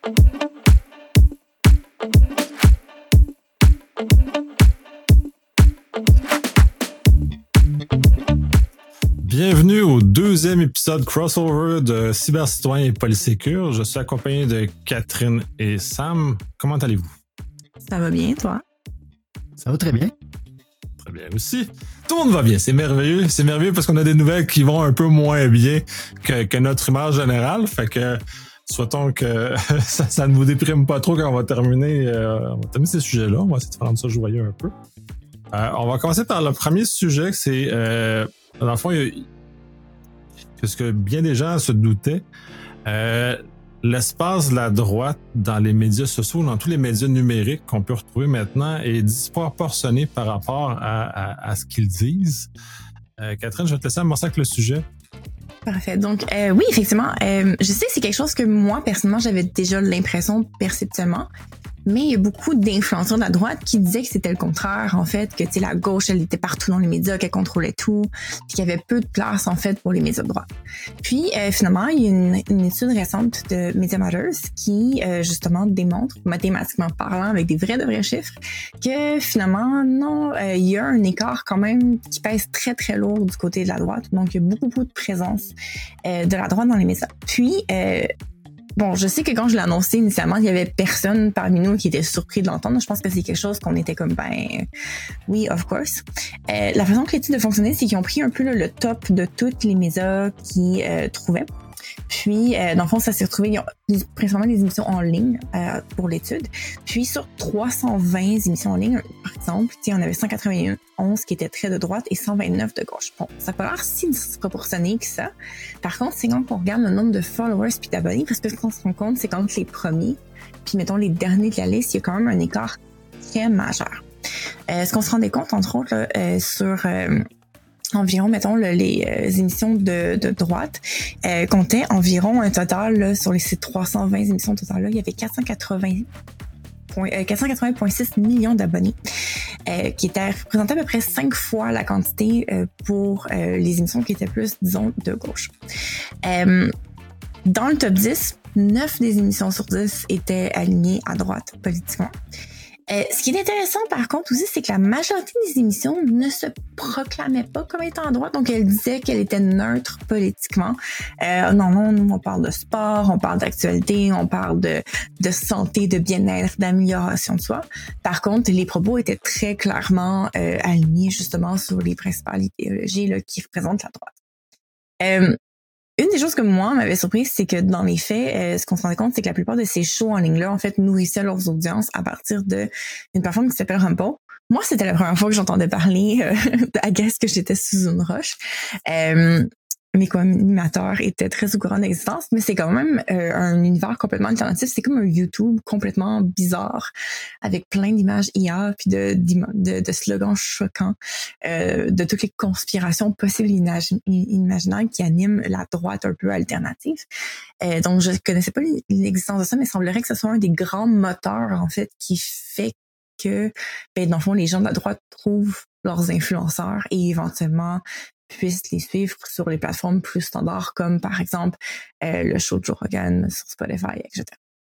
Bienvenue au deuxième épisode crossover de Cybercitoyen et Polysécure. Je suis accompagné de Catherine et Sam. Comment allez-vous? Ça va bien, toi? Ça va très bien. Très bien aussi. Tout le monde va bien, c'est merveilleux. C'est merveilleux parce qu'on a des nouvelles qui vont un peu moins bien que notre image générale. Fait que souhaitons que ça ne vous déprime pas trop quand on va terminer ces sujets-là. On va essayer de rendre ça joyeux un peu. On va commencer par le premier sujet, c'est dans le fond, ce que bien des gens se doutaient, l'espace de la droite dans les médias sociaux, dans tous les médias numériques qu'on peut retrouver maintenant, est disproportionné par rapport à ce qu'ils disent. Catherine, je vais te laisser amorcer avec le sujet. Parfait. Donc, oui, effectivement, je sais que c'est quelque chose que moi, personnellement, j'avais déjà l'impression perceptuellement. Mais il y a beaucoup d'influenceurs de la droite qui disaient que c'était le contraire, en fait, que la gauche, elle était partout dans les médias, qu'elle contrôlait tout, puis qu'il y avait peu de place, en fait, pour les médias de droite. Puis, finalement, il y a une étude récente de Media Matters qui, justement, démontre, mathématiquement parlant, avec des de vrais chiffres, que finalement, non, il y a un écart quand même qui pèse très, très lourd du côté de la droite. Donc, il y a beaucoup de présence de la droite dans les médias. Puis, bon, je sais que quand je l'ai annoncé initialement, il y avait personne parmi nous qui était surpris de l'entendre. Je pense que c'est quelque chose qu'on était comme, oui, of course. La façon que l'étude a fonctionné, c'est qu'ils ont pris un peu le top de toutes les médias qu'ils trouvaient. Puis, dans le fond, ça s'est retrouvé, principalement des émissions en ligne pour l'étude. Puis, sur 320 émissions en ligne, par exemple, on avait 191 qui étaient très de droite et 129 de gauche. Bon, ça peut l'air si disproportionné que ça. Par contre, c'est quand on regarde le nombre de followers puis d'abonnés, parce que ce qu'on se rend compte, c'est quand les premiers, puis mettons les derniers de la liste, il y a quand même un écart très majeur. Ce qu'on se rendait compte, entre autres, là, sur environ, mettons, les émissions de droite comptaient environ un total, là, sur ces 320 émissions totales-là, il y avait 480,6 millions d'abonnés, qui étaient représentés à peu près 5 fois la quantité pour les émissions qui étaient plus, disons, de gauche. Dans le top 10, 9 des émissions sur 10 étaient alignées à droite politiquement. Ce qui est intéressant, par contre, aussi, c'est que la majorité des émissions ne se proclamaient pas comme étant à droite. Donc, elle disait qu'elle était neutre politiquement. Non, nous, on parle de sport, on parle d'actualité, on parle de santé, de bien-être, d'amélioration de soi. Par contre, les propos étaient très clairement alignés, justement, sur les principales idéologies là, qui représentent la droite. Une des choses que moi m'avait surprise, c'est que dans les faits, ce qu'on se rendait compte, c'est que la plupart de ces shows en ligne-là, en fait, nourrissaient leurs audiences à partir d'une plateforme qui s'appelle Rumble. Moi, c'était la première fois que j'entendais parler à guess que j'étais sous une roche. Mes co-animateurs étaient très au courant de l'existence, mais c'est quand même un univers complètement alternatif. C'est comme un YouTube complètement bizarre, avec plein d'images IA, puis de slogans choquants, de toutes les conspirations possibles et imaginables qui animent la droite un peu alternative. Donc, je connaissais pas l'existence de ça, mais il semblerait que ce soit un des grands moteurs, en fait, qui fait que, dans le fond, les gens de la droite trouvent leurs influenceurs et éventuellement puissent les suivre sur les plateformes plus standards comme par exemple le show de Joe Rogan sur Spotify, etc.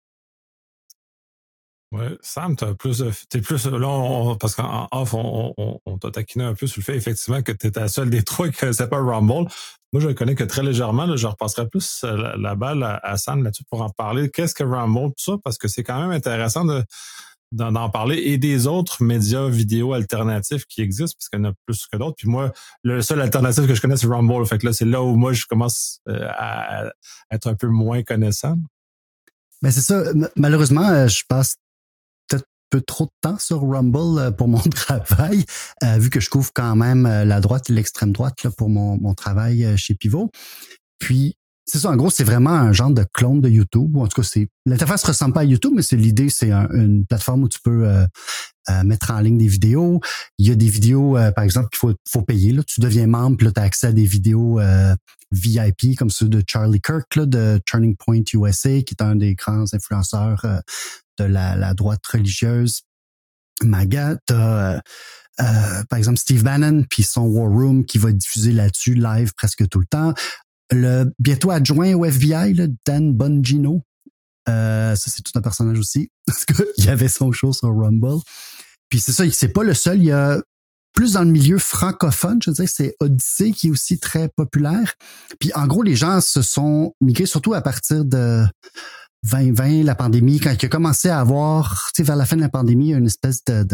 Ouais, Sam, t'es plus là, parce qu'en off, on t'a taquiné un peu sur le fait effectivement que t'étais la seule des trois qui ne connaissait pas Rumble. Moi, je le connais que très légèrement. Là, je repasserai plus la balle à Sam là-dessus pour en parler. Qu'est-ce que Rumble, tout ça? Parce que c'est quand même intéressant d'en parler et des autres médias vidéo alternatifs qui existent, parce qu'il y en a plus que d'autres. Puis moi, le seul alternatif que je connais, c'est Rumble. Fait que là, c'est là où moi, je commence à être un peu moins connaissant. Ben c'est ça. Malheureusement, je passe peut-être un peu trop de temps sur Rumble pour mon travail, vu que je couvre quand même la droite et l'extrême droite là, pour mon travail chez Pivot. Puis, c'est ça, en gros, c'est vraiment un genre de clone de YouTube, ou en tout cas, l'interface ressemble pas à YouTube, mais l'idée, c'est une plateforme où tu peux mettre en ligne des vidéos. Il y a des vidéos, par exemple, qu'il faut payer. Là. Tu deviens membre, puis là, tu as accès à des vidéos VIP, comme ceux de Charlie Kirk, là, de Turning Point USA, qui est un des grands influenceurs de la droite religieuse MAGA. T'as par exemple Steve Bannon, puis son War Room qui va diffuser là-dessus live presque tout le temps. Le bientôt adjoint au FBI, là, Dan Bongino, Ça, c'est tout un personnage aussi. Parce qu'il y avait son show sur Rumble. Puis c'est ça, c'est pas le seul. Il y a plus dans le milieu francophone, je veux dire, c'est Odyssée qui est aussi très populaire. Puis en gros, les gens se sont migrés, surtout à partir de 2020, la pandémie, quand il a commencé à avoir, tu sais, vers la fin de la pandémie, une espèce de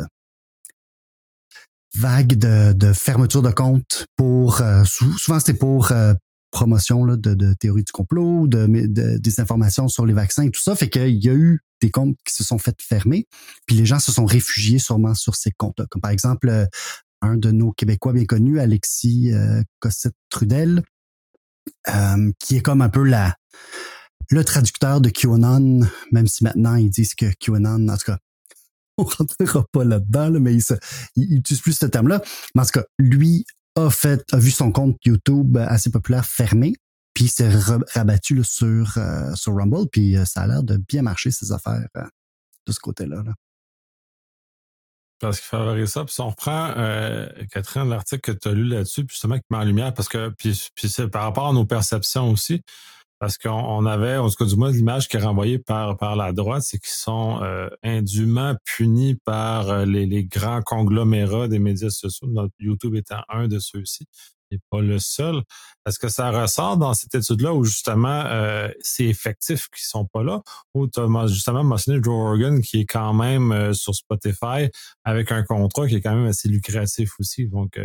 vague de fermeture de compte pour, souvent c'était pour promotion là, de théorie du complot, des informations sur les vaccins et tout ça. Fait qu'il y a eu des comptes qui se sont fait fermer, puis les gens se sont réfugiés sûrement sur ces comptes-là. Comme par exemple, un de nos Québécois bien connus, Alexis Cossette-Trudel, qui est comme un peu le traducteur de QAnon, même si maintenant ils disent que QAnon, en tout cas, on rentrera pas là-dedans, là, mais il utilise plus ce terme-là. Mais en tout cas, lui a vu son compte YouTube assez populaire fermé, puis il s'est rabattu là, sur Rumble, puis ça a l'air de bien marcher ses affaires de ce côté-là. Là. Parce qu'il favorise ça. Puis si on reprend, Catherine, l'article que tu as lu là-dessus, puis justement qui met en lumière, parce que puis c'est par rapport à nos perceptions aussi, parce qu'on avait, en tout cas du moins, l'image qui est renvoyée par la droite, c'est qu'ils sont indûment punis par les grands conglomérats des médias sociaux, notre YouTube étant un de ceux-ci, et pas le seul. Est-ce que ça ressort dans cette étude-là où justement c'est effectif qu'ils sont pas là, ou tu as justement mentionné Joe Rogan qui est quand même sur Spotify avec un contrat qui est quand même assez lucratif aussi, donc...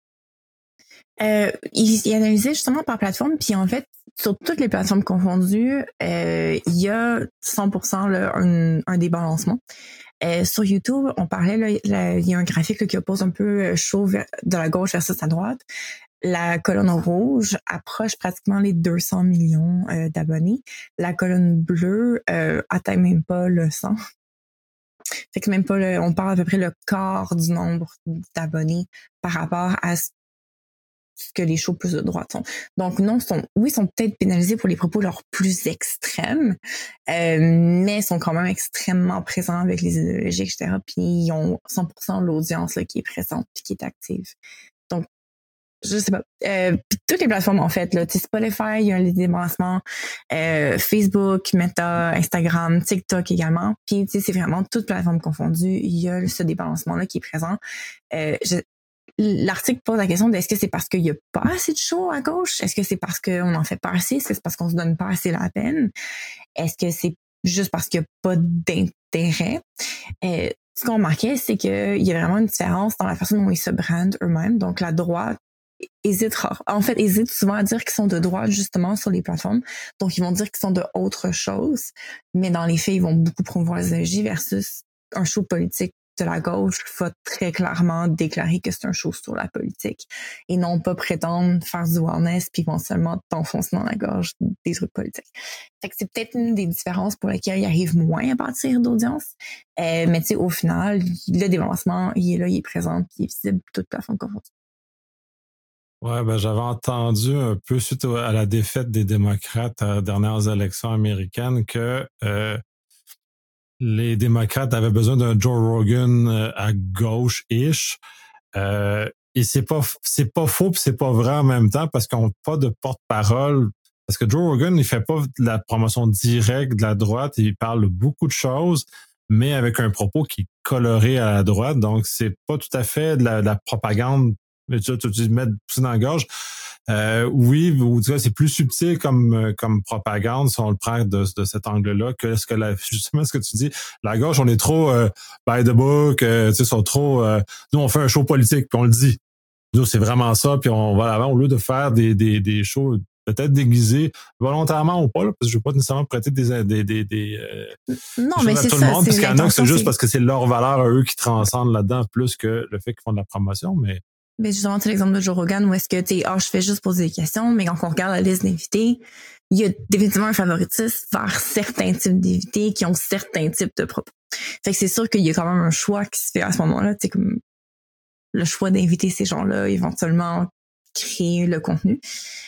Il analysait justement par plateforme, puis en fait, sur toutes les plateformes confondues, il y a 100% là, un débalancement. Sur YouTube, on parlait, là, il y a un graphique là, qui oppose un peu chaud de la gauche versus la droite. La colonne rouge approche pratiquement les 200 millions d'abonnés. La colonne bleue atteint même pas le 100. Fait que même pas, on parle à peu près le quart du nombre d'abonnés par rapport à ce que les shows plus de droite sont. Donc non, ils sont peut-être pénalisés pour les propos leurs plus extrêmes, mais sont quand même extrêmement présents avec les idéologies, etc. Puis ils ont 100% de l'audience là, qui est présente puis qui est active. Donc, je sais pas. Puis toutes les plateformes, en fait, là, Spotify, il y a les débalancements, Facebook, Meta, Instagram, TikTok également. Puis c'est vraiment toutes plateformes confondues. Il y a ce débalancement-là qui est présent. L'article pose la question de est-ce que c'est parce qu'il n'y a pas assez de shows à gauche? Est-ce que c'est parce qu'on en fait pas assez? Est-ce que c'est parce qu'on se donne pas assez la peine? Est-ce que c'est juste parce qu'il n'y a pas d'intérêt? Ce qu'on remarquait, c'est qu'il y a vraiment une différence dans la façon dont ils se brandent eux-mêmes. Donc, la droite hésite souvent à dire qu'ils sont de droite justement sur les plateformes. Donc, ils vont dire qu'ils sont de autre chose. Mais dans les faits, ils vont beaucoup promouvoir les idéologies versus un show politique de la gauche va très clairement déclarer que c'est un show sur la politique et non pas prétendre faire du wellness puis éventuellement t'enfoncer dans la gorge des trucs politiques. Fait que c'est peut-être une des différences pour lesquelles ils arrivent moins à bâtir d'audience. Mais tu sais, au final, le débalancement, il est là, il est présent puis il est visible toute plateforme confondue. Ouais, ben j'avais entendu un peu suite à la défaite des démocrates à dernières élections américaines que les démocrates avaient besoin d'un Joe Rogan à gauche-ish. Et c'est pas faux puis c'est pas vrai en même temps parce qu'on n'a pas de porte-parole. Parce que Joe Rogan, il fait pas de la promotion directe de la droite. Il parle de beaucoup de choses, mais avec un propos qui est coloré à la droite. Donc, c'est pas tout à fait de la propagande. Tu mets ça dans la gorge. Oui, ou c'est plus subtil comme propagande si on le prend de cet angle-là que justement ce que tu dis. La gauche, on est trop by the book, sont trop. Nous, on fait un show politique, puis on le dit. Nous, c'est vraiment ça, puis on va à l'avant au lieu de faire des shows peut-être déguisés volontairement ou pas, là, parce que je veux pas nécessairement prêter des non, mais à c'est tout ça, le monde, parce qu'il y en a que c'est juste c'est... parce que c'est leur valeur à eux qui transcendent là-dedans plus que le fait qu'ils font de la promotion, mais justement, c'est l'exemple de Joe Rogan où est-ce que je fais juste poser des questions, mais quand on regarde la liste d'invités, il y a définitivement un favoritisme vers certains types d'invités qui ont certains types de propos. Fait que c'est sûr qu'il y a quand même un choix qui se fait à ce moment-là, tu sais, comme le choix d'inviter ces gens-là, éventuellement créer le contenu.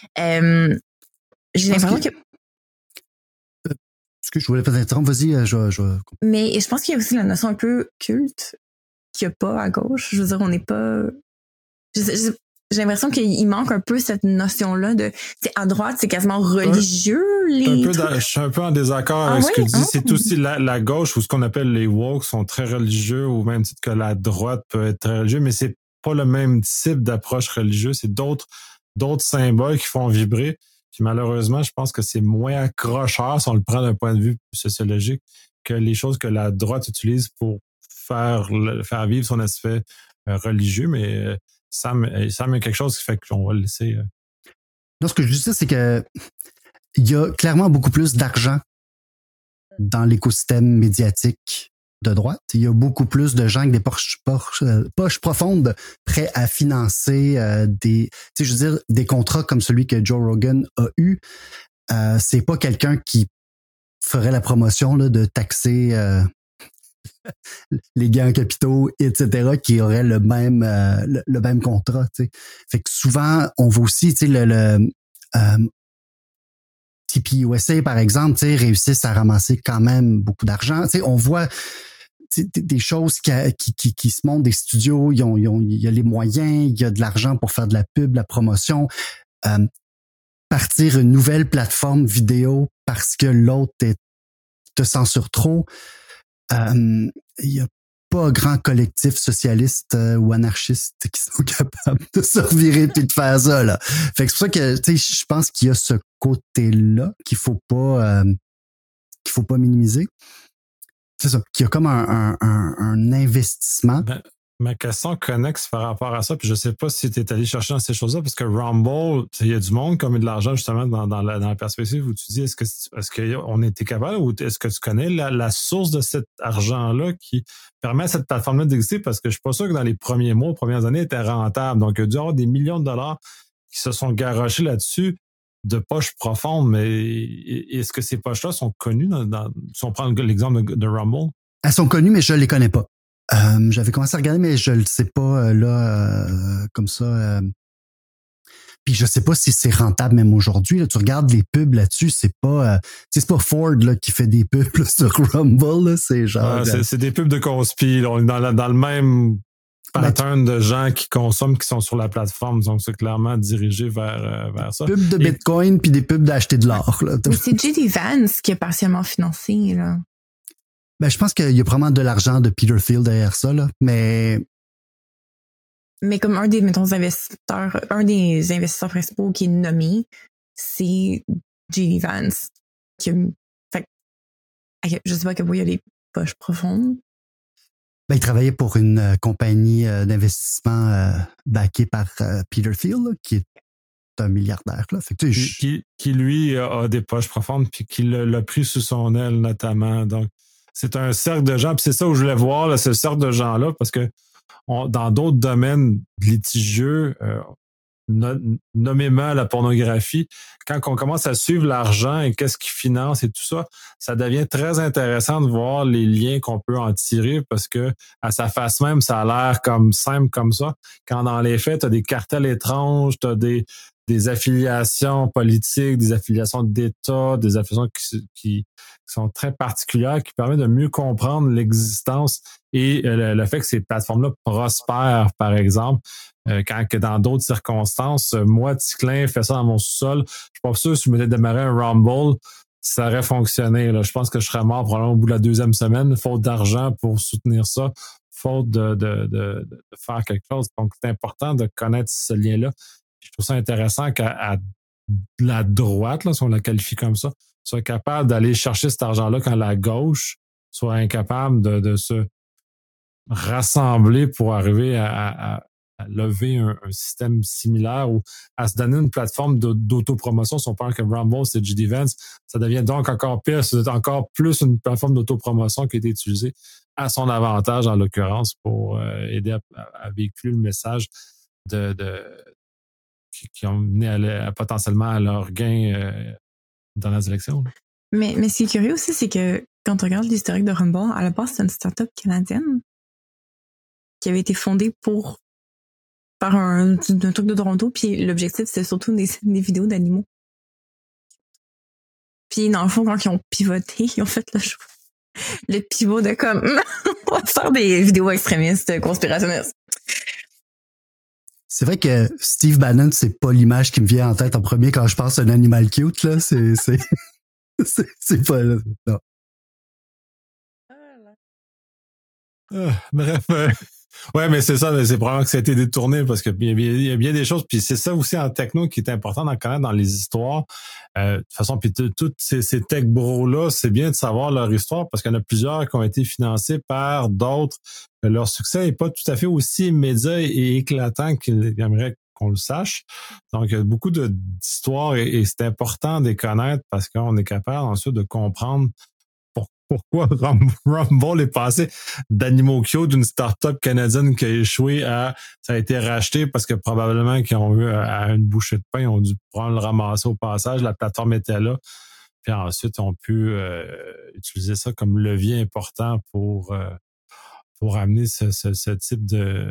J'ai l'impression que... Ce que je voulais pas t'interrompre, vas-y, Mais je pense qu'il y a aussi la notion un peu culte qu'il n'y a pas à gauche. Je veux dire, on n'est pas... Je j'ai l'impression qu'il manque un peu cette notion-là de, à droite, c'est quasiment religieux, je suis un peu en désaccord avec ce que tu dis. C'est aussi la gauche ou ce qu'on appelle les woke sont très religieux, au même titre que la droite peut être très religieux, mais c'est pas le même type d'approche religieuse. C'est d'autres symboles qui font vibrer. Puis malheureusement, je pense que c'est moins accrocheur, si on le prend d'un point de vue sociologique, que les choses que la droite utilise pour faire vivre son aspect religieux, mais Sam a quelque chose qui fait qu'on va le laisser. Non, ce que je veux dire, c'est que il y a clairement beaucoup plus d'argent dans l'écosystème médiatique de droite. Il y a beaucoup plus de gens avec des poches profondes prêts à financer des contrats comme celui que Joe Rogan a eu. C'est pas quelqu'un qui ferait la promotion là, de taxer les gains en capitaux, etc., qui auraient le même contrat. T'sais. Fait que souvent, on voit aussi le TPUSA, par exemple, réussissent à ramasser quand même beaucoup d'argent. T'sais, on voit des choses qui se montent, des studios, il y a les moyens, il y a de l'argent pour faire de la pub, de la promotion. Partir une nouvelle plateforme vidéo parce que l'autre te censure trop. Il y a pas grand collectif socialiste ou anarchiste qui sont capables de se revirer puis de faire ça, là. Fait que c'est pour ça que, je pense qu'il y a ce côté-là qu'il faut pas minimiser. C'est ça, qu'il y a comme un investissement. Ma question connexe par rapport à ça, puis je sais pas si tu es allé chercher dans ces choses-là, parce que Rumble, il y a du monde qui a mis de l'argent justement dans la perspective où tu dis est-ce qu'on était capable ou est-ce que tu connais la source de cet argent-là qui permet à cette plateforme-là d'exister, parce que je suis pas sûr que dans les premiers mois, premières années, elle était rentable. Donc, il y a dû y avoir des millions de dollars qui se sont garochés là-dessus de poches profondes, mais est-ce que ces poches-là sont connues si on prend l'exemple de Rumble? Elles sont connues, mais je les connais pas. J'avais commencé à regarder, mais je le sais pas comme ça. Puis je sais pas si c'est rentable même aujourd'hui. Là, tu regardes les pubs là-dessus, c'est pas Ford là, qui fait des pubs là, sur Rumble. Là, c'est genre. C'est des pubs de conspi. On est dans le même pattern de gens qui consomment, qui sont sur la plateforme. Donc c'est clairement dirigé vers ça. Pubs de Bitcoin puis des pubs d'acheter de l'or. Là. Mais c'est J.D. Vance qui a partiellement financé, là. Ben, je pense qu'il y a probablement de l'argent de Peter Thiel derrière ça, là. Mais comme un des investisseurs principaux qui est nommé, c'est J.D. Vance. Je sais pas à quel point il y a des poches profondes. Ben, il travaillait pour une compagnie d'investissement backée par Peter Thiel, là, qui est un milliardaire. Là. Fait que, qui lui a des poches profondes puis qui l'a pris sous son aile notamment. Donc, c'est un cercle de gens, puis c'est ça où je voulais voir, là, ce cercle de gens-là, parce que dans d'autres domaines litigieux, nommément la pornographie, quand on commence à suivre l'argent et qu'est-ce qu'il finance et tout ça, ça devient très intéressant de voir les liens qu'on peut en tirer, parce que à sa face même, ça a l'air comme simple comme ça, quand dans les faits, tu as des cartels étranges, tu as des affiliations politiques, des affiliations d'État, des affiliations qui sont très particulières, qui permettent de mieux comprendre l'existence et le fait que ces plateformes-là prospèrent, par exemple, quand que dans d'autres circonstances, moi, Ticlin, fait ça dans mon sous-sol, je suis pas sûr si je m'étais démarré un Rumble, ça aurait fonctionné. Là. Je pense que je serais mort probablement au bout de la 2e semaine, faute d'argent pour soutenir ça, faute de faire quelque chose. Donc, c'est important de connaître ce lien-là. Je trouve ça intéressant qu'à la droite, là, si on la qualifie comme ça, soit capable d'aller chercher cet argent-là quand la gauche soit incapable de se rassembler pour arriver à lever un système similaire ou à se donner une plateforme d'autopromotion. Si on parle que Rumble, c'est J.D. Vance, ça devient donc encore pire, c'est encore plus une plateforme d'autopromotion qui a été utilisée à son avantage, en l'occurrence, pour aider à véhiculer le message qui ont mené potentiellement à leur gain dans les élections. Là. Mais ce qui est curieux aussi, c'est que quand on regarde l'historique de Rumble, à la base, c'est une start-up canadienne qui avait été fondée par un truc de Toronto, puis l'objectif, c'était surtout des vidéos d'animaux. Puis dans le fond, quand ils ont pivoté, ils ont fait le pivot de comme on va faire des vidéos extrémistes, conspirationnistes. C'est vrai que Steve Bannon, c'est pas l'image qui me vient en tête en premier quand je pense à un animal cute, là. C'est pas, non. Bref, ouais, mais c'est ça, mais c'est probablement que ça a été détourné parce que il y a bien des choses, puis c'est ça aussi en techno qui est important d'en connaître dans les histoires. De toute façon, puis tous ces tech bros-là, c'est bien de savoir leur histoire parce qu'il y en a plusieurs qui ont été financés par d'autres. Leur succès n'est pas tout à fait aussi immédiat et éclatant qu'ils aimeraient qu'on le sache. Donc, il y a beaucoup d'histoires et c'est important de les connaître parce qu'on est capable ensuite de comprendre pourquoi Rumble est passé d'Animo Kyo, d'une start-up canadienne qui a échoué à ça a été racheté parce que probablement qu'ils ont eu à une bouchée de pain, ils ont dû prendre le ramasser au passage, la plateforme était là. Puis ensuite, ils ont pu utiliser ça comme levier important pour amener ce type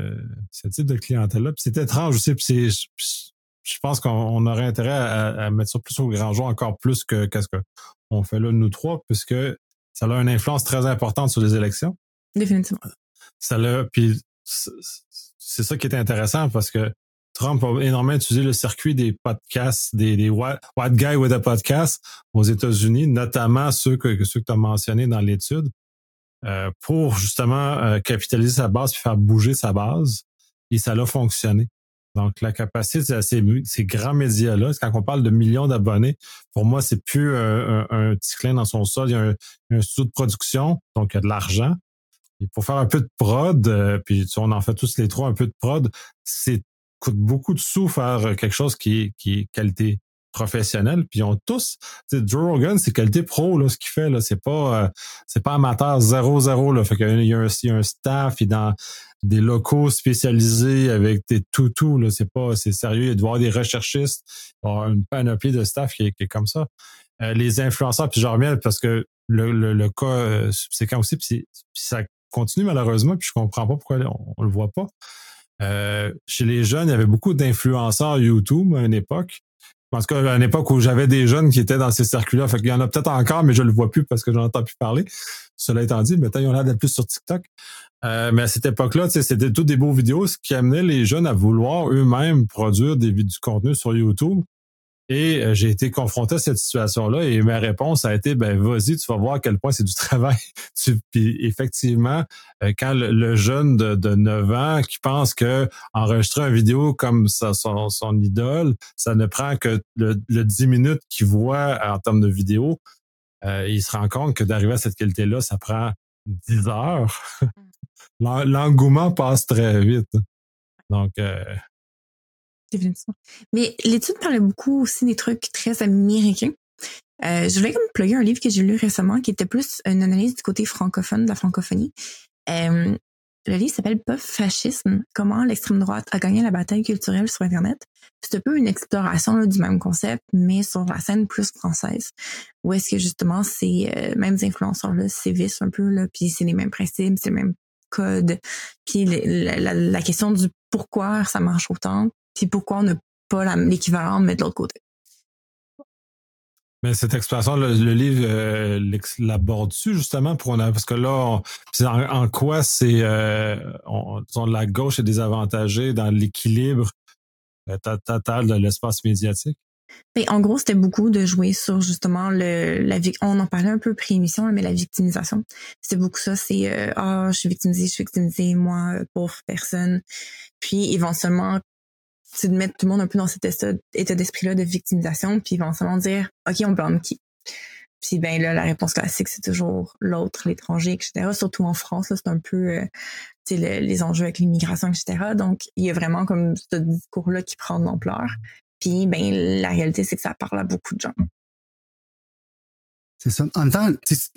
de clientèle-là. Puis c'est étrange aussi, puis je pense qu'on aurait intérêt à mettre ça plus au grand jour, encore plus que qu'est-ce qu'on fait là, nous trois, puisque ça a une influence très importante sur les élections. Définitivement. Puis c'est ça qui est intéressant parce que Trump a énormément utilisé le circuit des podcasts, des White Guy with a Podcast aux États-Unis, notamment ceux que tu as mentionnés dans l'étude, pour justement capitaliser sa base et faire bouger sa base. Et ça a fonctionné. Donc, la capacité de ces grands médias-là, quand on parle de millions d'abonnés, pour moi, c'est plus un petit clin dans son sol. Il y a un studio de production, donc il y a de l'argent. Et pour faire un peu de prod, puis on en fait tous les trois un peu de prod, coûte beaucoup de sous faire quelque chose qui est qualité professionnelle. Puis ils ont tous, Joe Rogan, c'est qualité pro, là, ce qu'il fait, là. C'est pas amateur 0-0, là. Fait qu'il y a un staff, et dans des locaux spécialisés avec des toutous, là. C'est sérieux. Il doit y avoir des recherchistes, il doit y avoir une panoplie de staff qui est comme ça. Les influenceurs, puis j'en reviens parce que le cas subséquent aussi, puis ça continue malheureusement, puis je comprends pas pourquoi on le voit pas. Chez les jeunes, il y avait beaucoup d'influenceurs YouTube à une époque. En tout cas, à une époque où j'avais des jeunes qui étaient dans ces circuits-là. Fait qu'il y en a peut-être encore, mais je le vois plus parce que j'en entends plus parler. Cela étant dit, maintenant, ils ont l'air d'être plus sur TikTok. Mais à cette époque-là, c'était toutes des beaux vidéos, ce qui amenait les jeunes à vouloir eux-mêmes produire du contenu sur YouTube. Et j'ai été confronté à cette situation-là et ma réponse a été, vas-y, tu vas voir à quel point c'est du travail. Puis effectivement, quand le jeune de 9 ans qui pense que enregistrer une vidéo comme son idole, ça ne prend que le 10 minutes qu'il voit en termes de vidéo, il se rend compte que d'arriver à cette qualité-là, ça prend 10 heures. L'engouement passe très vite. Donc... Définitivement. Mais l'étude parlait beaucoup aussi des trucs très américains. Je voulais comme plugger un livre que j'ai lu récemment qui était plus une analyse du côté francophone de la francophonie. Le livre s'appelle Puff Fascisme, comment l'extrême droite a gagné la bataille culturelle sur Internet. C'est un peu une exploration là, du même concept, mais sur la scène plus française, où est-ce que justement ces mêmes influenceurs-là sévissent un peu, là, puis c'est les mêmes principes, c'est les mêmes codes, puis la question du pourquoi ça marche autant, puis pourquoi on n'a pas l'équivalent, mais de l'autre côté. Mais cette exploration, le livre l'aborde-tu justement parce que là, c'est en quoi c'est disons, la gauche est désavantagée dans l'équilibre total de l'espace médiatique? Et en gros, c'était beaucoup de jouer sur justement on en parlait un peu pré-émission, mais la victimisation. C'était beaucoup ça, c'est je suis victimisée, moi, pauvre personne. Puis éventuellement, c'est de mettre tout le monde un peu dans cet état d'esprit-là de victimisation, puis éventuellement dire OK, on blâme qui? Puis là, la réponse classique, c'est toujours l'autre, l'étranger, etc. Surtout en France, là, c'est un peu les enjeux avec l'immigration, etc. Donc, il y a vraiment comme ce discours-là qui prend de l'ampleur. Puis la réalité, c'est que ça parle à beaucoup de gens. C'est ça. En même temps,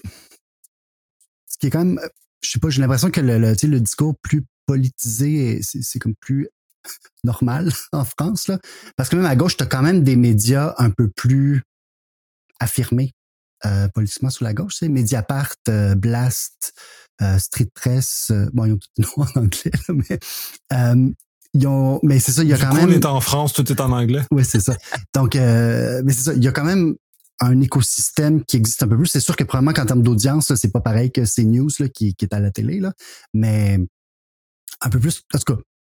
ce qui est quand même, je sais pas, j'ai l'impression que le discours plus politisé, c'est comme plus normal en France, là. Parce que même à gauche, t'as quand même des médias un peu plus affirmés politiquement sur la gauche. C'est Mediapart, Blast, Street Press, bon, ils ont tout le nom en anglais, là, mais c'est ça, il y a quand même... On est en France, tout est en anglais. Oui, c'est ça. Donc, mais c'est ça, il y a quand même un écosystème qui existe un peu plus. C'est sûr que probablement qu'en termes d'audience, là, c'est pas pareil que CNews là, qui est à la télé, là, mais un peu plus, en tout cas,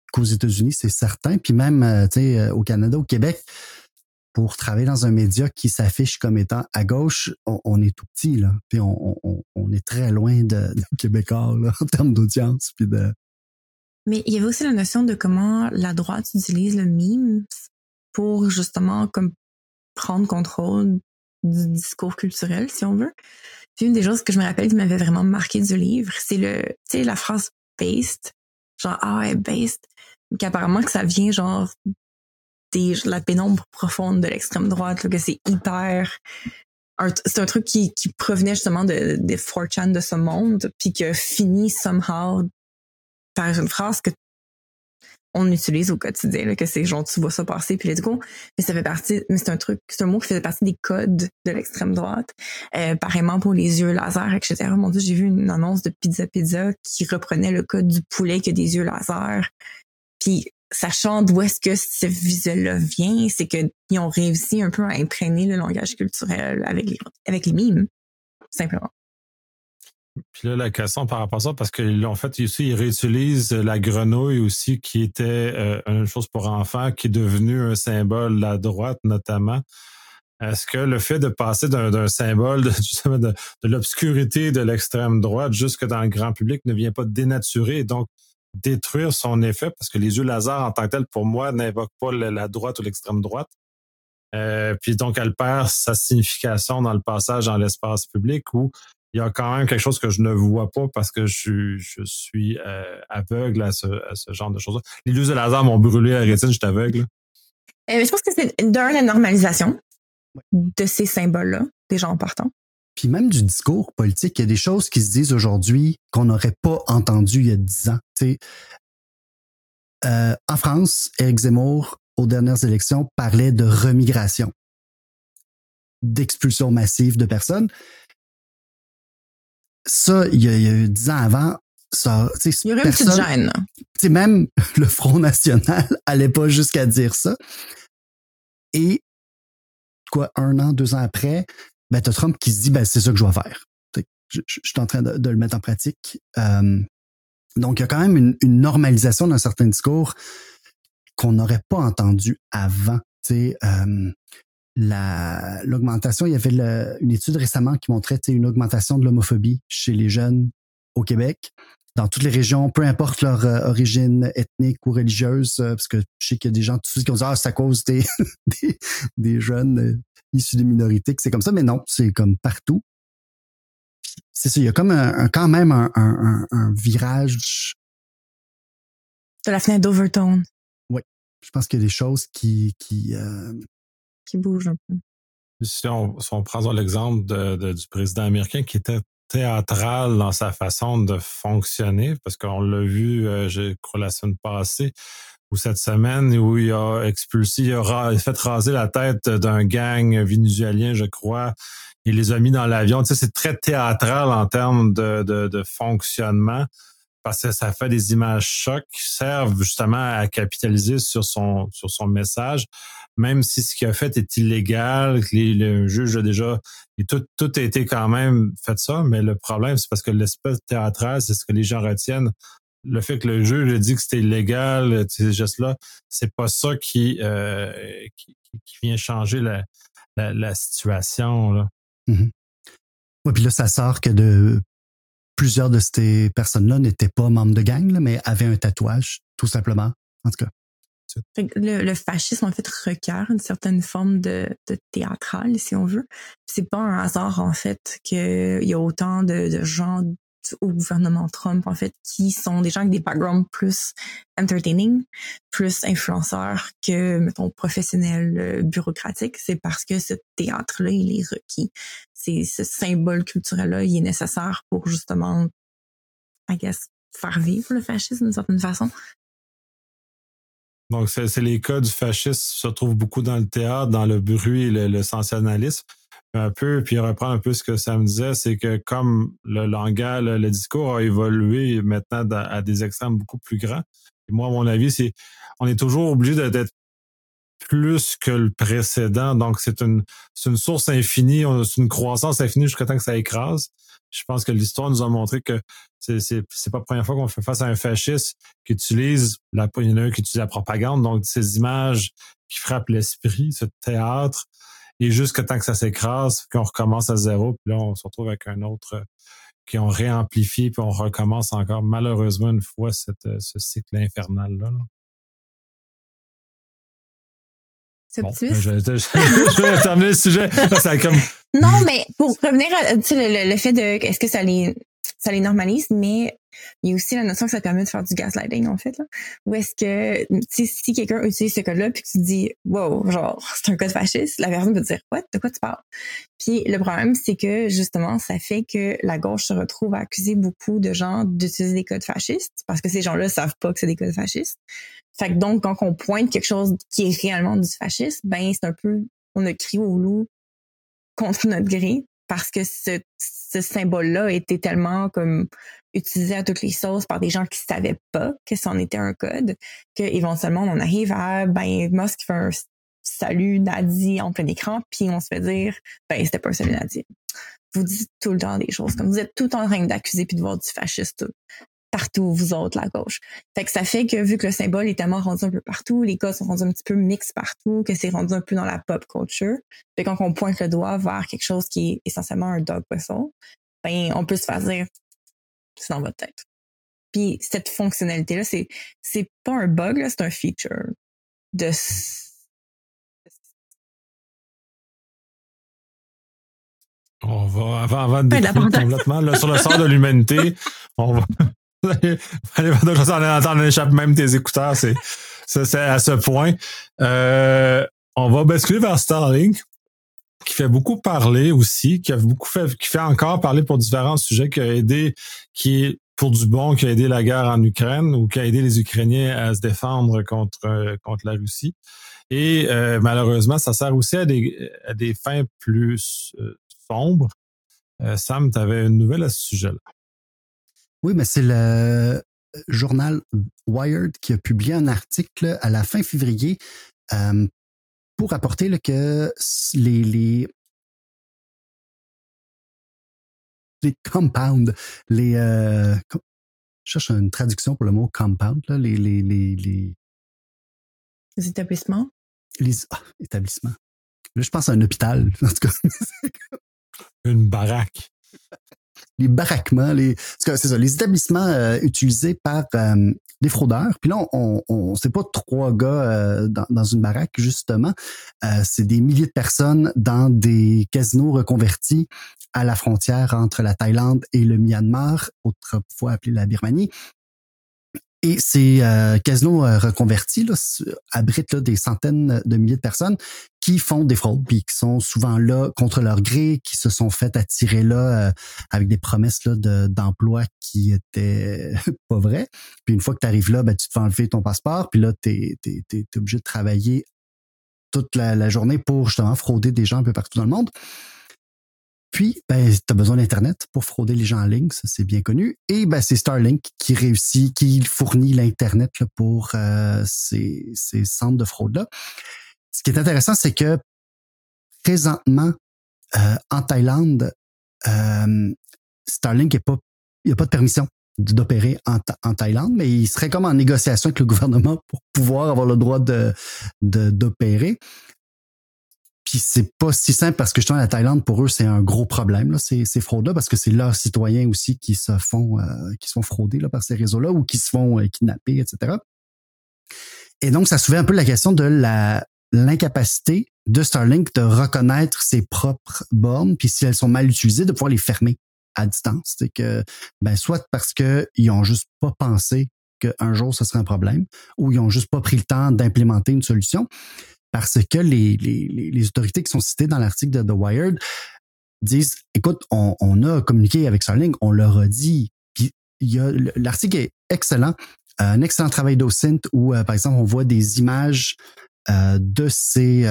qu'aux États-Unis, c'est certain. Puis même, au Canada, au Québec, pour travailler dans un média qui s'affiche comme étant à gauche, on est tout petit, là. Puis on est très loin de Québécois, là, en termes d'audience. Puis de... Mais il y avait aussi la notion de comment la droite utilise le meme pour justement comme prendre contrôle du discours culturel, si on veut. Puis une des choses que je me rappelle qui m'avait vraiment marqué du livre, c'est la phrase based, genre based, qu'apparemment que ça vient genre la pénombre profonde de l'extrême droite, là, que c'est hyper c'est un truc qui provenait justement des 4chan de ce monde, puis qui a fini somehow par une phrase que on utilise au quotidien, là, que c'est genre tu vois ça passer, puis let's go. Mais ça fait partie, mais c'est un mot qui faisait partie des codes de l'extrême droite. Pareillement pour les yeux laser, etc. Mon Dieu, j'ai vu une annonce de Pizza qui reprenait le code du poulet qui a des yeux laser. Puis sachant d'où est-ce que ce visuel-là vient, c'est qu'ils ont réussi un peu à imprégner le langage culturel avec les mimes, simplement. Puis là, la question par rapport à ça, parce qu'en fait, ici, ils réutilisent la grenouille aussi, qui était une chose pour enfants, qui est devenue un symbole de la droite, notamment. Est-ce que le fait de passer d'un symbole de l'obscurité de l'extrême droite jusque dans le grand public ne vient pas dénaturer et donc détruire son effet? Parce que les yeux laser, en tant que tel, pour moi, n'invoquent pas la droite ou l'extrême droite. Puis donc, elle perd sa signification dans le passage dans l'espace public où il y a quand même quelque chose que je ne vois pas parce que je suis aveugle à ce genre de choses-là. Les yeux de laser m'ont brûlé la rétine, je suis aveugle. Je pense que c'est la normalisation de ces symboles-là, déjà en partant. Puis même du discours politique, il y a des choses qui se disent aujourd'hui qu'on n'aurait pas entendues il y a 10 ans. En France, Éric Zemmour, aux dernières élections, parlait de remigration, d'expulsion massive de personnes. Ça, il y a 10 ans avant, ça, il y aurait une petite gêne. Même le Front National allait pas jusqu'à dire ça. Et 1 an, 2 ans après, t'as Trump qui se dit, c'est ça que je dois faire. Je suis en train de le mettre en pratique. Donc, il y a quand même une normalisation d'un certain discours qu'on n'aurait pas entendu avant. L'augmentation, il y avait une étude récemment qui montrait une augmentation de l'homophobie chez les jeunes au Québec, dans toutes les régions, peu importe leur origine ethnique ou religieuse, parce que je sais qu'il y a des gens tout de suite qui ont dit c'est à cause des jeunes issus des minorités que c'est comme ça, mais non, c'est comme partout. C'est ça, il y a comme quand même un virage. De la fenêtre d'Overton. Oui, je pense qu'il y a des choses qui bougent un peu. Si on prend l'exemple du président américain qui était théâtral dans sa façon de fonctionner, parce qu'on l'a vu, je crois, la semaine passée ou cette semaine, où il a expulsé, il a fait raser la tête d'un gang vénézuélien, je crois. Il les a mis dans l'avion. Tu sais, c'est très théâtral en termes de fonctionnement, parce que ça fait des images chocs qui servent justement à capitaliser sur son message, même si ce qu'il a fait est illégal, que le juge a déjà... Et tout a été quand même fait ça, mais le problème, c'est parce que l'espèce théâtrale, c'est ce que les gens retiennent. Le fait que le juge a dit que c'était illégal, ces gestes-là, c'est pas ça qui vient changer la situation, là. Mm-hmm. Oui, puis là, ça sort que plusieurs de ces personnes-là n'étaient pas membres de gang, là, mais avaient un tatouage, tout simplement. En tout cas. Le fascisme, en fait, requiert une certaine forme de théâtral, si on veut. C'est pas un hasard, en fait, qu'il y a autant de gens au gouvernement Trump, en fait, qui sont des gens avec des backgrounds plus entertaining, plus influenceurs que, mettons, professionnels bureaucratiques. C'est parce que ce théâtre-là, il est requis. Ce symbole culturel-là, il est nécessaire pour, justement, I guess, faire vivre le fascisme d'une certaine façon. Donc, c'est les cas du fascisme se trouvent beaucoup dans le théâtre, dans le bruit et le sensationnalisme. Un peu, puis reprendre un peu ce que Sam disait, c'est que comme le langage, le discours a évolué maintenant à des extrêmes beaucoup plus grands, et moi, à mon avis, on est toujours obligé d'être plus que le précédent. Donc, c'est une source infinie, c'est une croissance infinie jusqu'à temps que ça écrase. Je pense que l'histoire nous a montré que c'est pas la première fois qu'on fait face à un fasciste qui utilise il y en a un qui utilise la propagande, donc ces images qui frappent l'esprit, ce théâtre, et jusqu'à temps que ça s'écrase, qu'on recommence à zéro, puis là, on se retrouve avec un autre qui ont réamplifié, puis on recommence encore, malheureusement, une fois ce cycle infernal-là. Là. Bon, je vais terminer le sujet. Ça comme... Non, mais pour revenir à le fait de est-ce que ça les normalise, mais il y a aussi la notion que ça permet de faire du gaslighting, en fait. Là. Ou est-ce que si quelqu'un utilise ce code-là puis que tu dis wow, genre, c'est un code fasciste, la personne peut te dire what, de quoi tu parles? Puis le problème, c'est que justement, ça fait que la gauche se retrouve à accuser beaucoup de gens d'utiliser des codes fascistes parce que ces gens-là savent pas que c'est des codes fascistes. Fait que donc, quand on pointe quelque chose qui est réellement du fascisme, ben c'est un peu, on a crié au loup contre notre gré parce que ce symbole-là a été tellement comme utilisé à toutes les sauces par des gens qui savaient pas que c'en était un code, que éventuellement on arrive à Musk fait un salut nazi en plein écran, puis on se fait dire c'était pas un salut nazi. Vous dites tout le temps des choses comme vous êtes tout en train d'accuser puis de voir du fasciste partout, vous autres, la gauche. Fait que ça fait que vu que le symbole est tellement rendu un peu partout, les codes sont rendus un petit peu mix partout, que c'est rendu un peu dans la pop culture. Fait que quand on pointe le doigt vers quelque chose qui est essentiellement un dog whistle, on peut se faire dire c'est dans votre tête. Puis cette fonctionnalité-là, c'est pas un bug, là, c'est un feature de on va, avant de découvrir complètement là, sur le sort de l'humanité, on va on échappe même tes écouteurs, c'est à ce point. On va basculer vers Starlink, qui fait beaucoup parler aussi, qui fait encore parler pour différents sujets, qui est pour du bon, qui a aidé la guerre en Ukraine ou qui a aidé les Ukrainiens à se défendre contre la Russie. Et malheureusement, ça sert aussi à des fins plus sombres. Sam, tu avais une nouvelle à ce sujet-là. Oui, mais c'est le journal Wired qui a publié un article à la fin février pour rapporter là, que les compounds, je cherche une traduction pour le mot compound, là, les établissements. Établissements. Là, je pense à un hôpital, en tout cas. Une baraque. Les baraquements, c'est ça, les établissements utilisés par des fraudeurs. Puis là, c'est pas 3 gars dans une baraque, justement. C'est des milliers de personnes dans des casinos reconvertis à la frontière entre la Thaïlande et le Myanmar, autrefois appelé la Birmanie. Et ces casinos reconvertis là, abritent là, des centaines de milliers de personnes qui font des fraudes, puis qui sont souvent là contre leur gré, qui se sont fait attirer là avec des promesses là, d'emploi qui étaient pas vraies. Puis une fois que tu arrives là, tu te fais enlever ton passeport, puis là, t'es obligé de travailler toute la journée pour justement frauder des gens un peu partout dans le monde. Puis, tu as besoin d'Internet pour frauder les gens en ligne, ça c'est bien connu. Et c'est Starlink qui fournit l'Internet là, pour ces centres de fraude-là. Ce qui est intéressant, c'est que présentement, en Thaïlande, Starlink il n'y a pas de permission d'opérer en Thaïlande, mais il serait comme en négociation avec le gouvernement pour pouvoir avoir le droit d'opérer. Puis c'est pas si simple parce que justement la Thaïlande, pour eux, c'est un gros problème, là, ces fraudes-là, parce que c'est leurs citoyens aussi qui se font frauder là, par ces réseaux-là ou qui se font kidnapper, etc. Et donc, ça soulève un peu la question de l'incapacité de Starlink de reconnaître ses propres bornes, puis si elles sont mal utilisées, de pouvoir les fermer à distance. C'est que soit parce qu'ils ont juste pas pensé qu'un jour ce serait un problème, ou ils ont juste pas pris le temps d'implémenter une solution. Parce que les autorités qui sont citées dans l'article de The Wired disent, écoute, on a communiqué avec Starlink, on leur a dit, puis l'article est excellent, un excellent travail d'OSINT où, par exemple, on voit des images de ces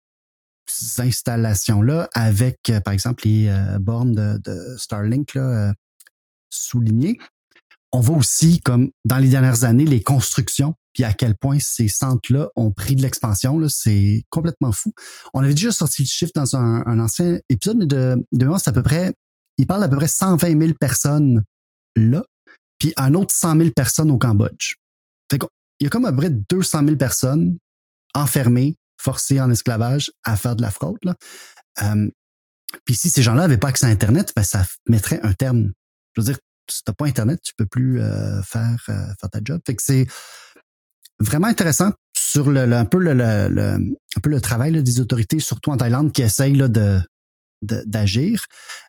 installations-là avec, par exemple, les bornes de Starlink là, soulignées. On voit aussi, comme dans les dernières années, les constructions puis à quel point ces centres-là ont pris de l'expansion, là, c'est complètement fou. On avait déjà sorti le chiffre dans un ancien épisode, mais de mémoire, c'est à peu près, il parle d'à peu près 120 000 personnes là, puis un autre 100 000 personnes au Cambodge. Fait qu'il y a comme à peu près 200 000 personnes enfermées, forcées en esclavage à faire de la fraude, là. Puis si ces gens-là n'avaient pas accès à Internet, ben ça mettrait un terme. Je veux dire, si t'as pas Internet, tu peux plus faire ta job. Fait que c'est vraiment intéressant sur un peu le travail là, des autorités, surtout en Thaïlande, qui essayent là, d'agir.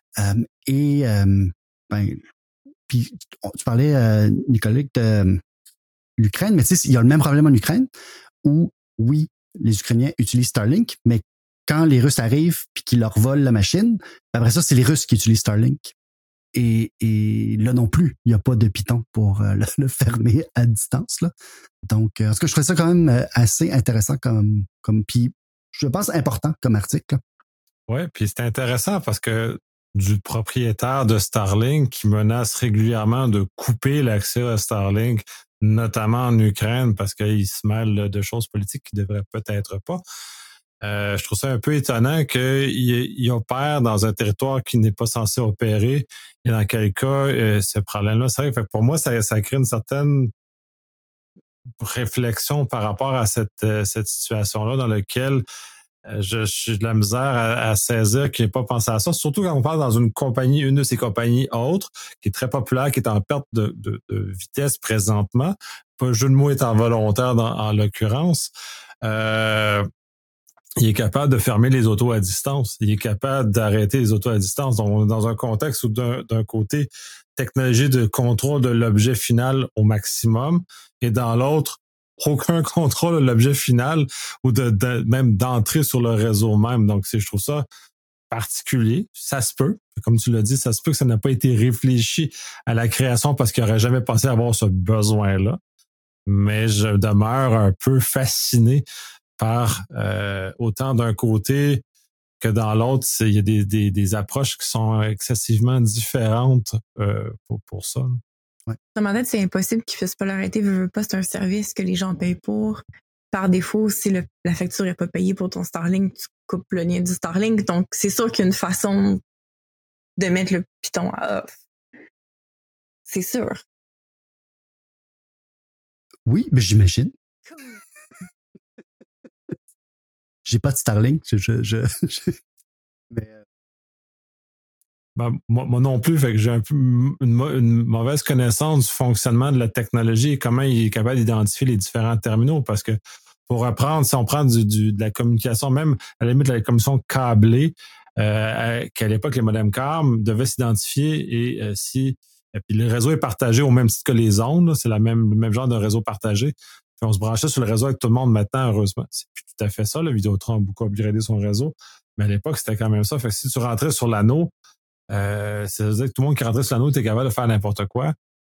Puis tu parlais, Nicolas, de l'Ukraine, mais tu sais, il y a le même problème en Ukraine où, oui, les Ukrainiens utilisent Starlink, mais quand les Russes arrivent puis qu'ils leur volent la machine, après ça, c'est les Russes qui utilisent Starlink. Et là non plus, il n'y a pas de Python pour le fermer à distance, là. Donc, en tout cas, je trouvais ça quand même assez intéressant comme puis je pense important comme article. Oui, puis c'est intéressant parce que du propriétaire de Starlink qui menace régulièrement de couper l'accès à Starlink, notamment en Ukraine, parce qu'il se mêle de choses politiques qui ne devraient peut-être pas. Je trouve ça un peu étonnant qu'il opère dans un territoire qui n'est pas censé opérer et dans quel cas ce problème-là, c'est vrai. Fait que pour moi, ça crée une certaine réflexion par rapport à cette situation-là dans laquelle j'ai de la misère à saisir qu'il n'ait pas pensé à ça, surtout quand on parle dans une de ces compagnies autres, qui est très populaire, qui est en perte de vitesse présentement. Pas un jeu de mots étant volontaire en l'occurrence. Il est capable de fermer les autos à distance. Il est capable d'arrêter les autos à distance. Donc, on est dans un contexte où d'un côté, technologie de contrôle de l'objet final au maximum, et dans l'autre, aucun contrôle de l'objet final ou même d'entrer sur le réseau même. Donc, je trouve ça particulier. Ça se peut. Comme tu l'as dit, ça se peut que ça n'a pas été réfléchi à la création parce qu'il n'aurait jamais pensé avoir ce besoin-là. Mais je demeure un peu fasciné par autant d'un côté que dans l'autre, il y a des approches qui sont excessivement différentes pour ça. Ouais. Dans ma tête, c'est impossible qu'ils ne fassent pas l'arrêter. Veux pas, c'est un service que les gens payent pour. Par défaut, si la facture n'est pas payée pour ton Starlink, tu coupes le lien du Starlink. Donc, c'est sûr qu'il y a une façon de mettre le Python à off. C'est sûr. Oui, mais j'imagine. J'ai pas de Starlink. Mais moi non plus, fait que j'ai un peu une mauvaise connaissance du fonctionnement de la technologie et comment il est capable d'identifier les différents terminaux. Parce que pour apprendre, si on prend de la communication, même à la limite de la communication câblée, qu'à l'époque, les modems CARM devaient s'identifier et puis le réseau est partagé au même titre que les ondes, là, c'est le même genre de réseau partagé. Puis on se branchait sur le réseau avec tout le monde maintenant, heureusement. C'est plus tout à fait ça. Le Vidéotron a beaucoup upgradé son réseau. Mais à l'époque, c'était quand même ça. Fait que si tu rentrais sur l'anneau, ça veut dire que tout le monde qui rentrait sur l'anneau était capable de faire n'importe quoi.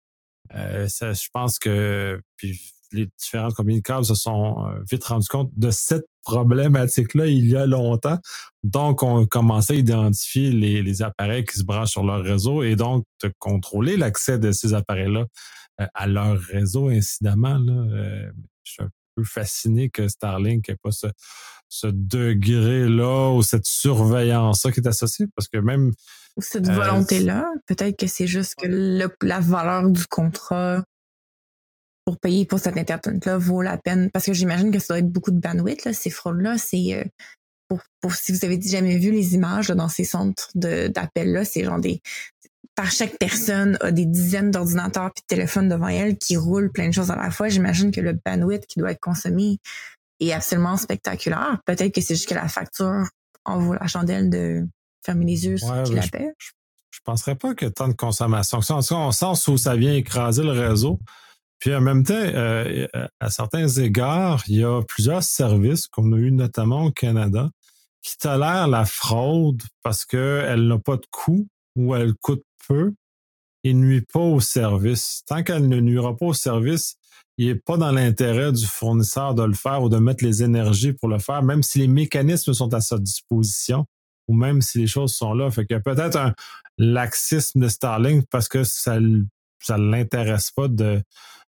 Je pense que puis les différentes compagnies de câbles se sont vite rendu compte de cette problématique-là il y a longtemps. Donc, on commençait à identifier les appareils qui se branchent sur leur réseau et donc de contrôler l'accès de ces appareils-là à leur réseau, incidemment. Là, je suis un peu fasciné que Starlink n'ait pas ce degré-là ou cette surveillance-là qui est associée, parce que même cette volonté-là, peut-être que c'est juste que la valeur du contrat pour payer pour cette Internet-là vaut la peine. Parce que j'imagine que ça doit être beaucoup de bandwidth, là, ces fraudes-là. C'est pour si vous avez jamais vu les images là, dans ces centres d'appel-là, c'est genre par chaque personne a des dizaines d'ordinateurs et de téléphones devant elle qui roulent plein de choses à la fois. J'imagine que le bandwidth qui doit être consommé est absolument spectaculaire. Peut-être que c'est juste que la facture en vaut la chandelle de fermer les yeux sur qui la paie. Je penserais pas qu'il y ait tant de consommation. En tout cas, on sent où ça vient écraser le réseau. Puis en même temps, à certains égards, il y a plusieurs services qu'on a eu notamment au Canada qui tolèrent la fraude parce qu'elle n'a pas de coût ou elle coûte peu et nuit pas au service. Tant qu'elle ne nuira pas au service, il n'est pas dans l'intérêt du fournisseur de le faire ou de mettre les énergies pour le faire, même si les mécanismes sont à sa disposition ou même si les choses sont là. Fait qu'il y a peut-être un laxisme de Starlink parce que ça l'intéresse pas de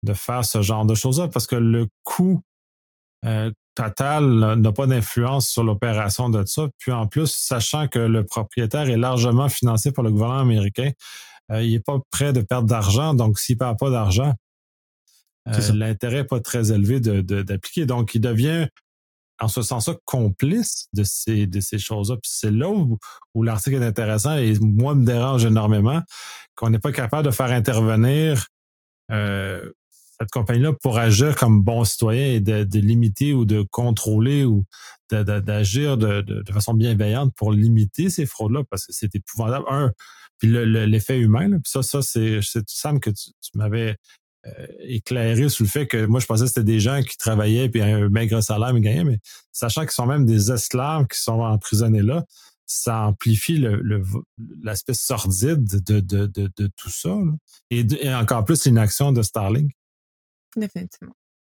de faire ce genre de choses-là parce que le coût total n'a pas d'influence sur l'opération de ça. Puis en plus, sachant que le propriétaire est largement financé par le gouvernement américain, il n'est pas prêt de perdre d'argent. Donc, s'il ne perd pas d'argent, l'intérêt n'est pas très élevé d'appliquer. Donc, il devient, en ce sens-là, complice de ces choses-là. Puis c'est là où l'article est intéressant et moi, me dérange énormément qu'on n'est pas capable de faire intervenir cette compagnie-là pour agir comme bon citoyen et de limiter ou de contrôler ou d'agir de façon bienveillante pour limiter ces fraudes-là parce que c'est épouvantable. Puis l'effet humain, là, puis ça c'est Sam que tu m'avais éclairé sur le fait que moi je pensais que c'était des gens qui travaillaient puis un maigre salaire mais gagnaient, mais sachant qu'ils sont même des esclaves qui sont emprisonnés là, ça amplifie l'aspect sordide de tout ça. Là. Et encore plus l'inaction de Starlink. Définitivement.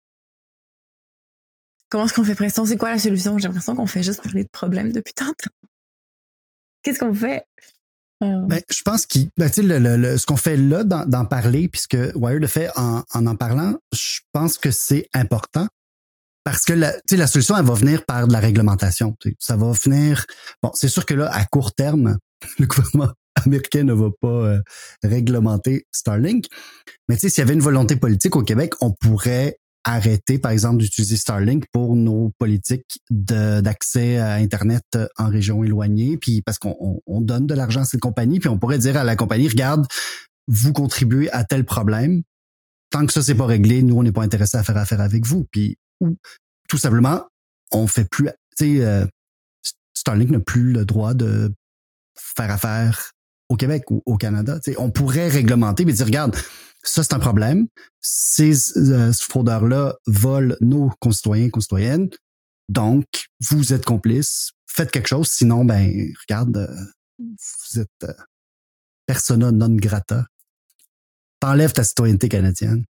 Comment est-ce qu'on fait pression? C'est quoi la solution? J'ai l'impression qu'on fait juste parler de problèmes depuis tant de temps. Qu'est-ce qu'on fait? Ben, je pense que ce qu'on fait là d'en parler, puisque Wired le fait en parlant, je pense que c'est important. Parce que la solution, elle va venir par de la réglementation. Ça va venir. Bon, c'est sûr que là, à court terme, le gouvernement américain ne va pas réglementer Starlink. Mais s'il y avait une volonté politique au Québec, on pourrait arrêter, par exemple, d'utiliser Starlink pour nos politiques d'accès à Internet en région éloignée. Puis parce qu'on donne de l'argent à cette compagnie, puis on pourrait dire à la compagnie, regarde, vous contribuez à tel problème. Tant que ça, c'est pas réglé, nous, on n'est pas intéressé à faire affaire avec vous. Puis ou tout simplement, on fait plus, Starlink n'a plus le droit de faire affaire au Québec ou au Canada. On pourrait réglementer et dire, regarde, ça c'est un problème. Ces fraudeurs-là volent nos concitoyennes. Donc, vous êtes complices. Faites quelque chose. Sinon, ben, regarde, vous êtes persona non grata. T'enlèves ta citoyenneté canadienne.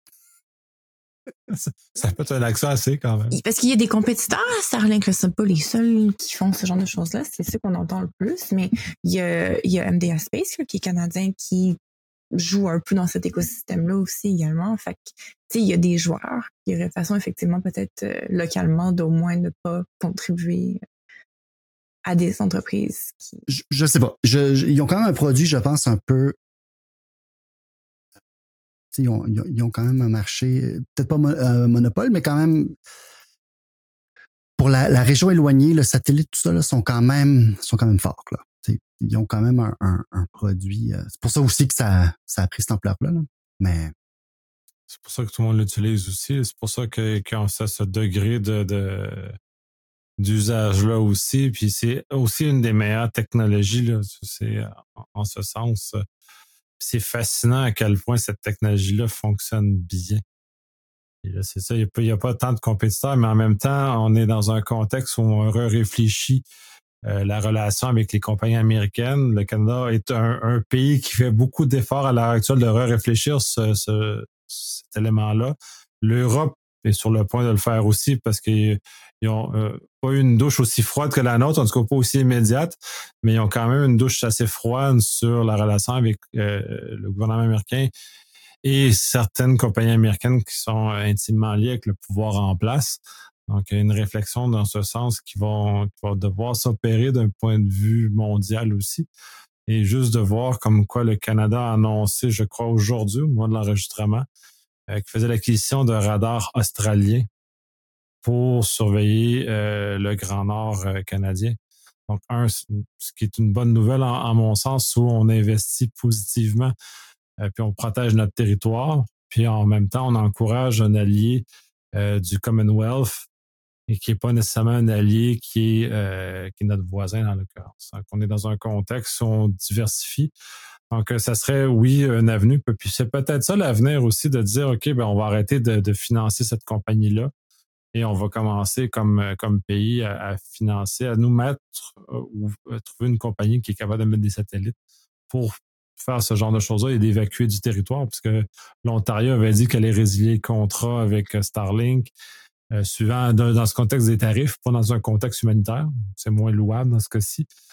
Ça peut être un accent assez quand même. Parce qu'il y a des compétiteurs à Starlink, ce ne sont pas les seuls qui font ce genre de choses-là, c'est ceux qu'on entend le plus, mais il y a MDA Space là, qui est canadien qui joue un peu dans cet écosystème-là aussi également. Fait que, il y a des joueurs qui auraient façon effectivement peut-être localement d'au moins ne pas contribuer à des entreprises qui... Je sais pas. Ils ont quand même un produit, je pense, un peu... Ils ont quand même un marché, peut-être pas un monopole, mais quand même, pour la région éloignée, le satellite, tout ça, là, sont quand même forts. Là. Ils ont quand même un produit. C'est pour ça aussi que ça a pris cette ampleur-là. Là. Mais... C'est pour ça que tout le monde l'utilise aussi. C'est pour ça qu'on a ce degré d'usage-là aussi. Puis c'est aussi une des meilleures technologies. Là. C'est en ce sens... C'est fascinant à quel point cette technologie-là fonctionne bien. Et là, c'est ça, il n'y a pas tant de compétiteurs, mais en même temps, on est dans un contexte où on réfléchit la relation avec les compagnies américaines. Le Canada est un pays qui fait beaucoup d'efforts à l'heure actuelle de réfléchir cet élément-là. L'Europe est sur le point de le faire aussi parce qu'ils n'ont pas eu une douche aussi froide que la nôtre, en tout cas pas aussi immédiate, mais ils ont quand même une douche assez froide sur la relation avec le gouvernement américain et certaines compagnies américaines qui sont intimement liées avec le pouvoir en place. Donc, il y a une réflexion dans ce sens qui va devoir s'opérer d'un point de vue mondial aussi. Et juste de voir comme quoi le Canada a annoncé, je crois, aujourd'hui, au moment de l'enregistrement, qui faisait l'acquisition de radars australiens pour surveiller le Grand Nord canadien. Donc, ce qui est une bonne nouvelle en mon sens, où on investit positivement, puis on protège notre territoire, puis en même temps, on encourage un allié du Commonwealth et qui n'est pas nécessairement un allié qui est notre voisin dans l'occurrence. Donc, on est dans un contexte où on diversifie. Donc, ça serait, oui, un avenue. Puis c'est peut-être ça l'avenir aussi de dire, OK, ben on va arrêter de financer cette compagnie-là et on va commencer comme pays à financer, à nous mettre ou à trouver une compagnie qui est capable de mettre des satellites pour faire ce genre de choses-là et d'évacuer du territoire, parce que l'Ontario avait dit qu'elle allait résilier le contrat avec Starlink, suivant dans ce contexte des tarifs, pas dans un contexte humanitaire. C'est moins louable dans ce cas-ci.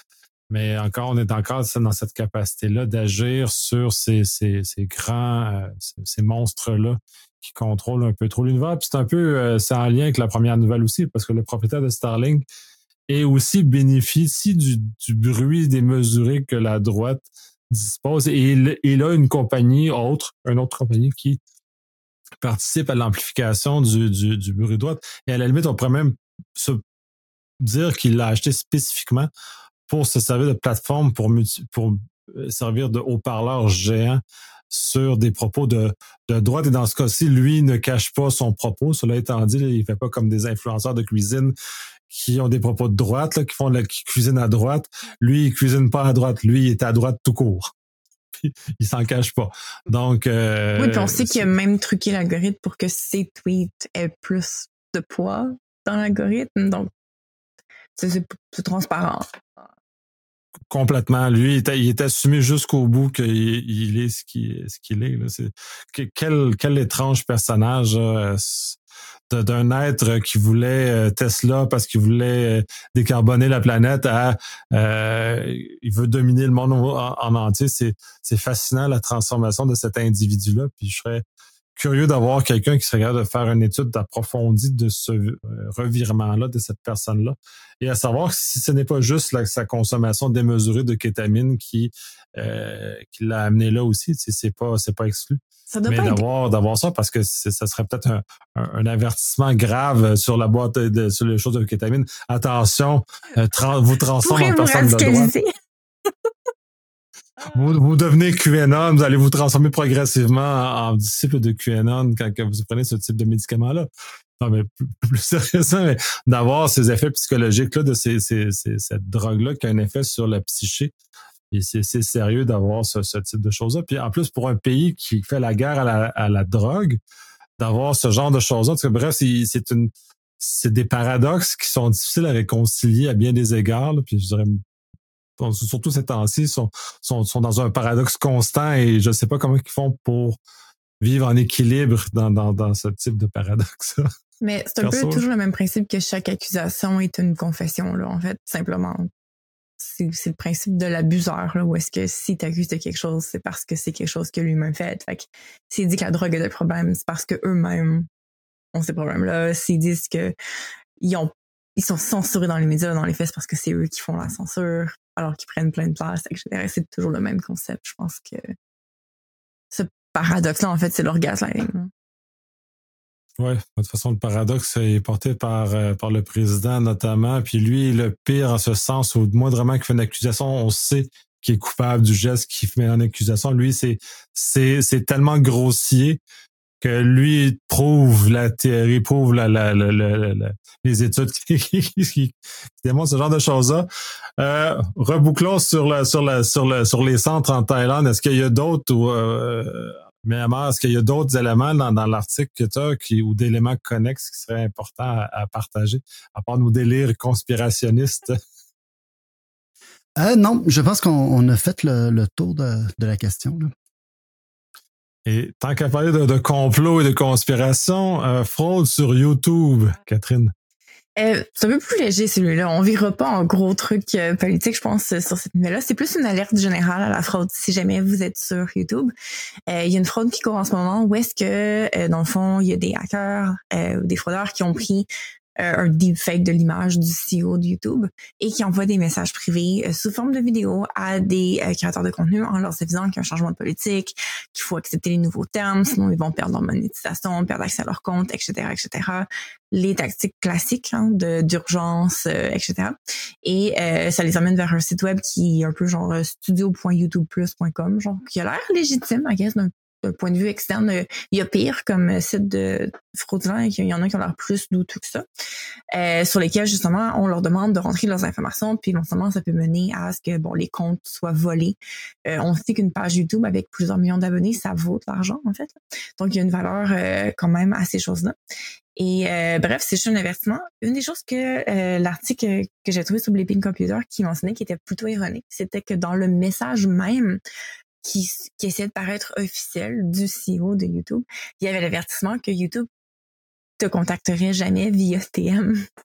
Mais encore, on est encore dans cette capacité-là d'agir sur ces grands, ces monstres-là qui contrôlent un peu trop l'univers. Puis c'est un peu, c'est en lien avec la première nouvelle aussi, parce que le propriétaire de Starlink et aussi bénéficie du bruit démesuré que la droite dispose. Et il a une autre compagnie qui participe à l'amplification du bruit droite. Et à la limite, on pourrait même se dire qu'il l'a acheté spécifiquement pour se servir de plateforme pour servir de haut-parleur géant sur des propos de droite. Et dans ce cas-ci, lui ne cache pas son propos. Cela étant dit, il fait pas comme des influenceurs de cuisine qui ont des propos de droite, là, qui cuisinent à droite. Lui, il cuisine pas à droite. Lui, il est à droite tout court. Il s'en cache pas. Donc, oui, puis on sait qu'il a même truqué l'algorithme pour que ses tweets aient plus de poids dans l'algorithme. Donc, c'est transparent. Complètement. Lui, il est assumé jusqu'au bout qu'il est ce qu'il est. Là. Quel étrange personnage d'un être qui voulait Tesla parce qu'il voulait décarboner la planète il veut dominer le monde en entier. C'est fascinant la transformation de cet individu-là. Puis je serais curieux d'avoir quelqu'un qui serait capable de faire une étude approfondie de ce revirement-là, de cette personne-là, et à savoir si ce n'est pas juste sa consommation démesurée de kétamine qui l'a amené là aussi, c'est pas exclu. Mais d'avoir ça, parce que ça serait peut-être un avertissement grave sur la boîte sur les choses de kétamine. Attention, vous transformez en personne de droite. Vous devenez QAnon, vous allez vous transformer progressivement en disciple de QAnon quand vous prenez ce type de médicament-là. Non, mais plus sérieusement, mais d'avoir ces effets psychologiques-là de cette drogue-là qui a un effet sur la psyché. Et c'est sérieux d'avoir ce type de choses-là. Puis en plus, pour un pays qui fait la guerre à la drogue, d'avoir ce genre de choses-là. Parce que, bref, c'est des paradoxes qui sont difficiles à réconcilier à bien des égards. Là, puis je dirais, surtout ces temps-ci, sont dans un paradoxe constant et je ne sais pas comment ils font pour vivre en équilibre dans ce type de paradoxe. Mais c'est un peu toujours le même principe que chaque accusation est une confession, là, en fait, simplement. C'est le principe de l'abuseur, là, où est-ce que si t'accuses de quelque chose, c'est parce que c'est quelque chose que lui-même fait. Fait que s'il dit que la drogue a des problèmes, c'est parce que eux-mêmes ont ces problèmes-là. S'ils disent que ils sont censurés dans les médias, dans les faits, c'est parce que c'est eux qui font la censure, alors qu'ils prennent plein de place, etc. C'est toujours le même concept. Je pense que ce paradoxe-là, en fait, c'est leur gaslighting. Oui, de toute façon, le paradoxe est porté par le président notamment. Puis lui, le pire en ce sens, où moindrement qu'il fait une accusation, on sait qu'il est coupable du geste qu'il met en accusation. Lui, c'est tellement grossier que lui prouve la théorie, prouve les études qui démontrent ce genre de choses-là. Rebouclons sur les centres en Thaïlande. Est-ce qu'il y a d'autres Myanmar, est-ce qu'il y a d'autres éléments dans l'article que tu as ou d'éléments connexes qui seraient importants à partager, à part nos délires conspirationnistes? Non, je pense qu'on a fait le tour de la question, là. Et tant qu'à parler de complot et de conspiration, fraude sur YouTube, Catherine. C'est un peu plus léger celui-là. On verra pas en gros trucs politiques, je pense, sur cette nouvelle-là. C'est plus une alerte générale à la fraude. Si jamais vous êtes sur YouTube, il y a une fraude qui court en ce moment où est-ce que, dans le fond, il y a des hackers ou des fraudeurs qui ont pris un deepfake de l'image du CEO de YouTube et qui envoient des messages privés sous forme de vidéo à des créateurs de contenu en leur disant qu'il y a un changement de politique, qu'il faut accepter les nouveaux termes, sinon ils vont perdre leur monétisation, perdre accès à leur compte, etc., etc. Les tactiques classiques d'urgence, etc. Et ça les amène vers un site web qui est un peu genre studio.youtubeplus.com, genre qui a l'air légitime, I guess, d'un point de vue externe. Il y a pire comme site de fraudulent, il y en a qui ont l'air plus douteux que ça, sur lesquels justement on leur demande de rentrer leurs informations, puis non seulement ça peut mener à ce que les comptes soient volés. On sait qu'une page YouTube avec plusieurs millions d'abonnés, ça vaut de l'argent en fait. Donc il y a une valeur quand même à ces choses-là. Et bref, c'est juste un avertissement. Une des choses que l'article que j'ai trouvé sur Bleeping Computer qui mentionnait qui était plutôt ironique, c'était que dans le message même qui essayait de paraître officiel du CEO de YouTube, il y avait l'avertissement que YouTube te contacterait jamais via TM.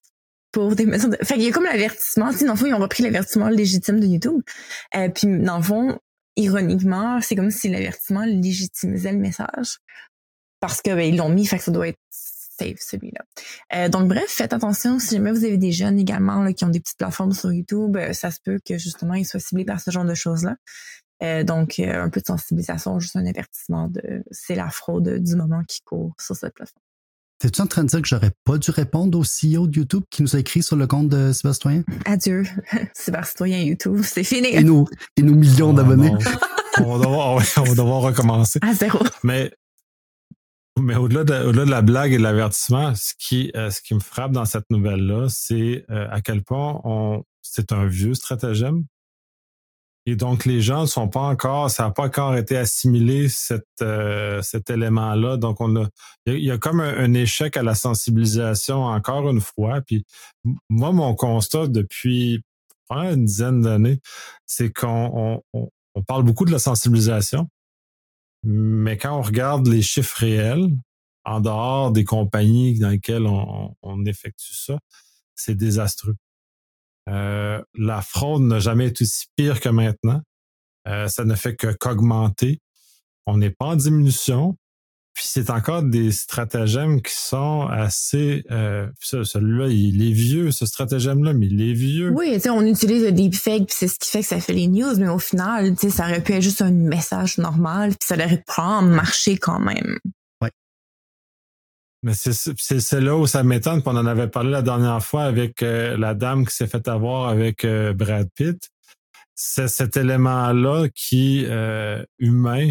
pour des mesures de... Fait qu'il y a comme l'avertissement, tu sais, dans le fond, ils ont repris l'avertissement légitime de YouTube. Puis, dans le fond, ironiquement, c'est comme si l'avertissement légitimisait le message. Parce que, ils l'ont mis, fait que ça doit être safe, celui-là. Donc, bref, faites attention. Si jamais vous avez des jeunes également, là, qui ont des petites plateformes sur YouTube, ça se peut que, justement, ils soient ciblés par ce genre de choses-là. Donc, un peu de sensibilisation, juste un avertissement c'est la fraude du moment qui court sur cette plateforme. T'es-tu en train de dire que j'aurais pas dû répondre au CEO de YouTube qui nous a écrit sur le compte de Cybercitoyen? Adieu, Cybercitoyen YouTube, c'est fini. Et nos millions d'abonnés. On va devoir recommencer. À 0. Mais au-delà de la blague et de l'avertissement, ce qui me frappe dans cette nouvelle-là, c'est à quel point c'est un vieux stratagème. Et donc, les gens ne sont pas encore, ça n'a pas encore été assimilé cet élément-là. Donc, il y a comme un échec à la sensibilisation encore une fois. Puis, moi, mon constat depuis une dizaine d'années, c'est qu'on parle beaucoup de la sensibilisation, mais quand on regarde les chiffres réels, en dehors des compagnies dans lesquelles on effectue ça, c'est désastreux. La fraude n'a jamais été aussi pire que maintenant. Ça ne fait qu'augmenter. On n'est pas en diminution. Puis c'est encore des stratagèmes qui sont assez... celui-là, il est vieux, ce stratagème-là, mais il est vieux. Oui, tu sais, on utilise le deepfake, puis c'est ce qui fait que ça fait les news, mais au final, tu sais, ça aurait pu être juste un message normal, puis ça aurait probablement marché quand même. Oui. Mais c'est là où ça m'étonne, puis on en avait parlé la dernière fois avec la dame qui s'est fait avoir avec Brad Pitt. C'est cet élément-là humain,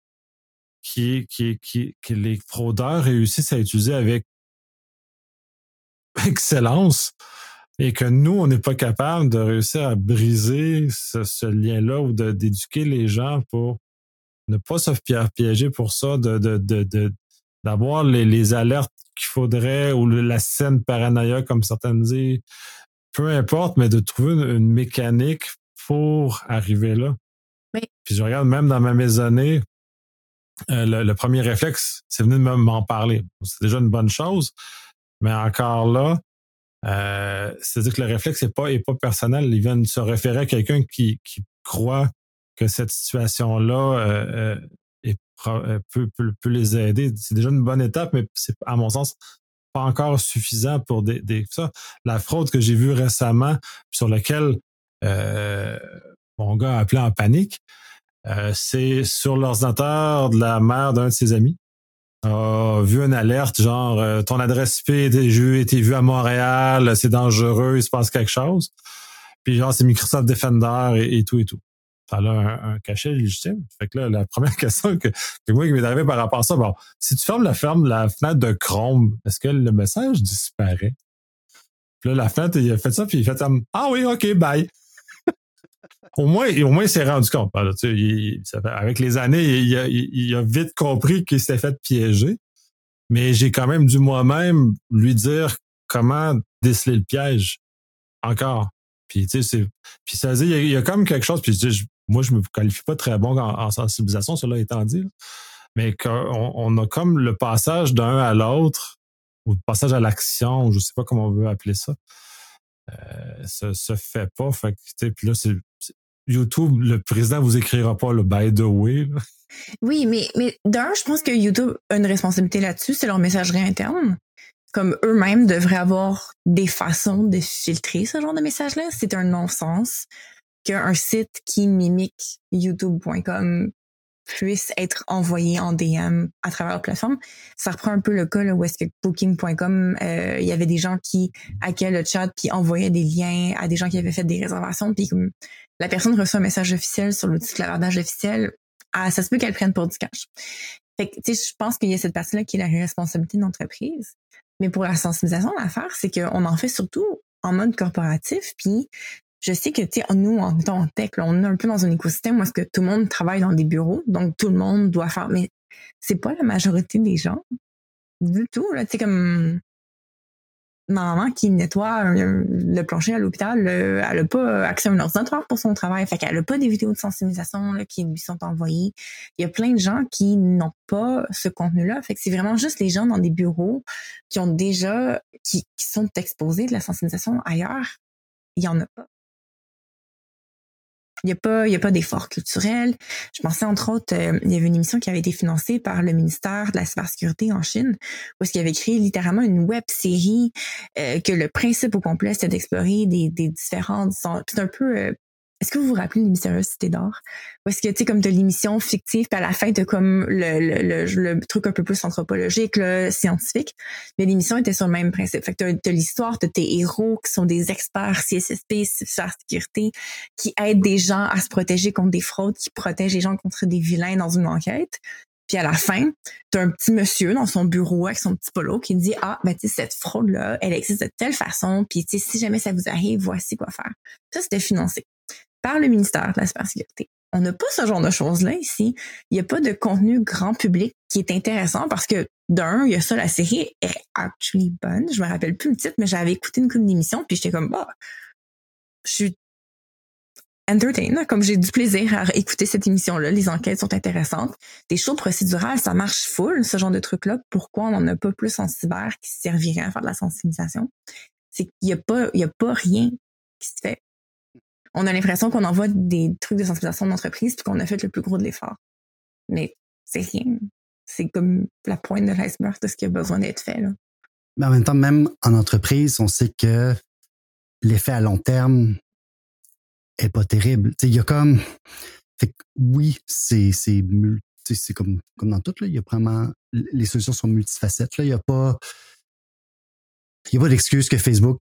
que les fraudeurs réussissent à utiliser avec excellence et que nous, on n'est pas capable de réussir à briser ce lien-là ou d'éduquer les gens pour ne pas se piéger pour ça, d'avoir les alertes qu'il faudrait ou la scène paranoïa, comme certaines disent, peu importe, mais de trouver une mécanique pour arriver là. Oui. Puis je regarde même dans ma maisonnée, le premier réflexe, c'est venu de m'en parler. C'est déjà une bonne chose, mais encore là, c'est-à-dire que le réflexe n'est pas personnel. Ils viennent se référer à quelqu'un qui croit que cette situation-là peut les aider. C'est déjà une bonne étape, mais c'est, à mon sens, pas encore suffisant pour ça. La fraude que j'ai vue récemment, sur laquelle mon gars a appelé en panique, c'est sur l'ordinateur de la mère d'un de ses amis. A vu une alerte genre ton adresse IP a été vue à Montréal, c'est dangereux, il se passe quelque chose. Puis genre c'est Microsoft Defender et tout et tout. Ça a un cachet légitime. Fait que là, la première question que moi qui m'est arrivée par rapport à ça, bon, si tu fermes la fenêtre de Chrome, est-ce que le message disparaît? Puis là, la fenêtre, il a fait ça, puis il fait comme ah oui, ok, bye. Au moins, il s'est rendu compte. Alors, tu sais, avec les années, il a vite compris qu'il s'était fait piéger. Mais j'ai quand même dû moi-même lui dire comment déceler le piège. Encore. Puis, tu sais, puis ça veut dire, il y a comme quelque chose. Puis, moi, je me qualifie pas très bon en sensibilisation, cela étant dit. Là. Mais on a comme le passage d'un à l'autre, ou le passage à l'action, je sais pas comment on veut appeler ça. Ça se fait pas. Fait que, tu sais, puis là, c'est YouTube, le président vous écrira pas le by the way. Là. Oui, mais d'un, je pense que YouTube a une responsabilité là-dessus, c'est leur messagerie interne. Comme eux-mêmes devraient avoir des façons de filtrer ce genre de message-là. C'est un non-sens qu'un site qui mimique youtube.com puisse être envoyé en DM à travers la plateforme. Ça reprend un peu le cas là, où est-ce que Booking.com, il y avait des gens qui hackaient le chat puis envoyaient des liens à des gens qui avaient fait des réservations. Puis comme la personne reçoit un message officiel sur l'outil de clavardage officiel, ça se peut qu'elle prenne pour du cash. Fait que, tu sais, je pense qu'il y a cette partie-là qui est la responsabilité de l'entreprise. Mais pour la sensibilisation, l'affaire, c'est qu'on en fait surtout en mode corporatif. Puis je sais que, tu sais, nous, en tech, là, on est un peu dans un écosystème où est-ce que tout le monde travaille dans des bureaux, donc tout le monde doit faire. Mais c'est pas la majorité des gens du tout. Là, tu sais, comme ma maman qui nettoie le plancher à l'hôpital, elle a pas accès à un ordinateur pour son travail. Fait qu'elle a pas des vidéos de sensibilisation là, qui lui sont envoyées. Il y a plein de gens qui n'ont pas ce contenu-là. Fait que c'est vraiment juste les gens dans des bureaux qui ont déjà, qui sont exposés de la sensibilisation ailleurs. Il y en a pas. Il y a pas d'effort culturel. Je pensais, entre autres, il y avait une émission qui avait été financée par le ministère de la cybersécurité en Chine, où est-ce qu'il avait créé littéralement une web-série que le principe au complet, c'était d'explorer des différentes... C'est un peu... est-ce que vous vous rappelez de Mystérieuse Cité d'Or? Ou est-ce que, tu sais, comme t'as l'émission fictive, puis à la fin, t'as comme le truc un peu plus anthropologique, là, scientifique. Mais l'émission était sur le même principe. Fait que t'as l'histoire, t'as tes héros qui sont des experts CSSP, cybersécurité, qui aident des gens à se protéger contre des fraudes, qui protègent les gens contre des vilains dans une enquête. Puis à la fin, t'as un petit monsieur dans son bureau avec son petit polo qui dit « Ah, ben tu sais, cette fraude-là, elle existe de telle façon, puis tu sais, si jamais ça vous arrive, voici quoi faire. » Ça, c'était financé par le ministère de la cybersécurité. On n'a pas ce genre de choses-là ici. Il n'y a pas de contenu grand public qui est intéressant parce que, d'un, il y a ça, la série est actually bonne. Je me rappelle plus le titre, mais j'avais écouté une couple d'émissions puis j'étais comme, bah, je suis entertained, comme j'ai du plaisir à écouter cette émission-là. Les enquêtes sont intéressantes. Des shows procédurales, ça marche full, ce genre de truc-là. Pourquoi on n'en a pas plus en cyber qui servirait à faire de la sensibilisation? C'est qu'il y a pas rien qui se fait. On a l'impression qu'on envoie des trucs de sensibilisation d'entreprise puis qu'on a fait le plus gros de l'effort. Mais c'est rien. C'est comme la pointe de l'iceberg de ce qui a besoin d'être fait, là. Mais en même temps, même en entreprise, on sait que l'effet à long terme est pas terrible. Il y a comme... Fait que oui, c'est comme dans tout, là. Il y a vraiment... Les solutions sont multifacettes. Là. Il y a pas d'excuse que Facebook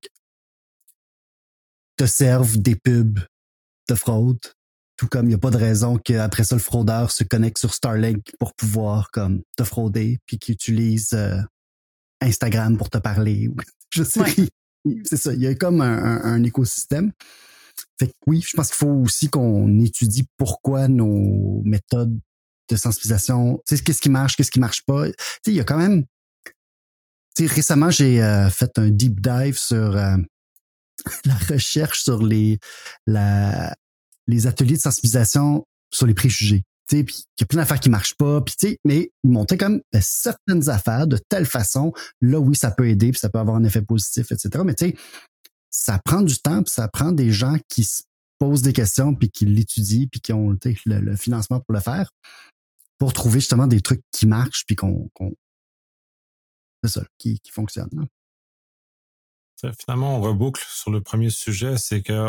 te serve des pubs de fraude, tout comme il n'y a pas de raison qu'après ça, le fraudeur se connecte sur Starlink pour pouvoir comme te frauder, puis qu'il utilise Instagram pour te parler. Je sais, ouais. C'est ça, il y a comme un écosystème. Fait que oui, je pense qu'il faut aussi qu'on étudie pourquoi nos méthodes de sensibilisation, tu sais, qu'est-ce qui marche pas. Tu sais, il y a quand même... Tu sais, récemment, j'ai fait un deep dive sur... la recherche sur les ateliers de sensibilisation sur les préjugés. Tu sais, puis il y a plein d'affaires qui marchent pas, puis tu sais, mais ils montraient comme certaines affaires de telle façon, là oui, ça peut aider, puis ça peut avoir un effet positif, etc. Mais tu sais, ça prend du temps, puis ça prend des gens qui se posent des questions, puis qui l'étudient, puis qui ont le financement pour le faire, pour trouver justement des trucs qui marchent, puis c'est ça, qui fonctionnent. Hein. Finalement, on reboucle sur le premier sujet, c'est que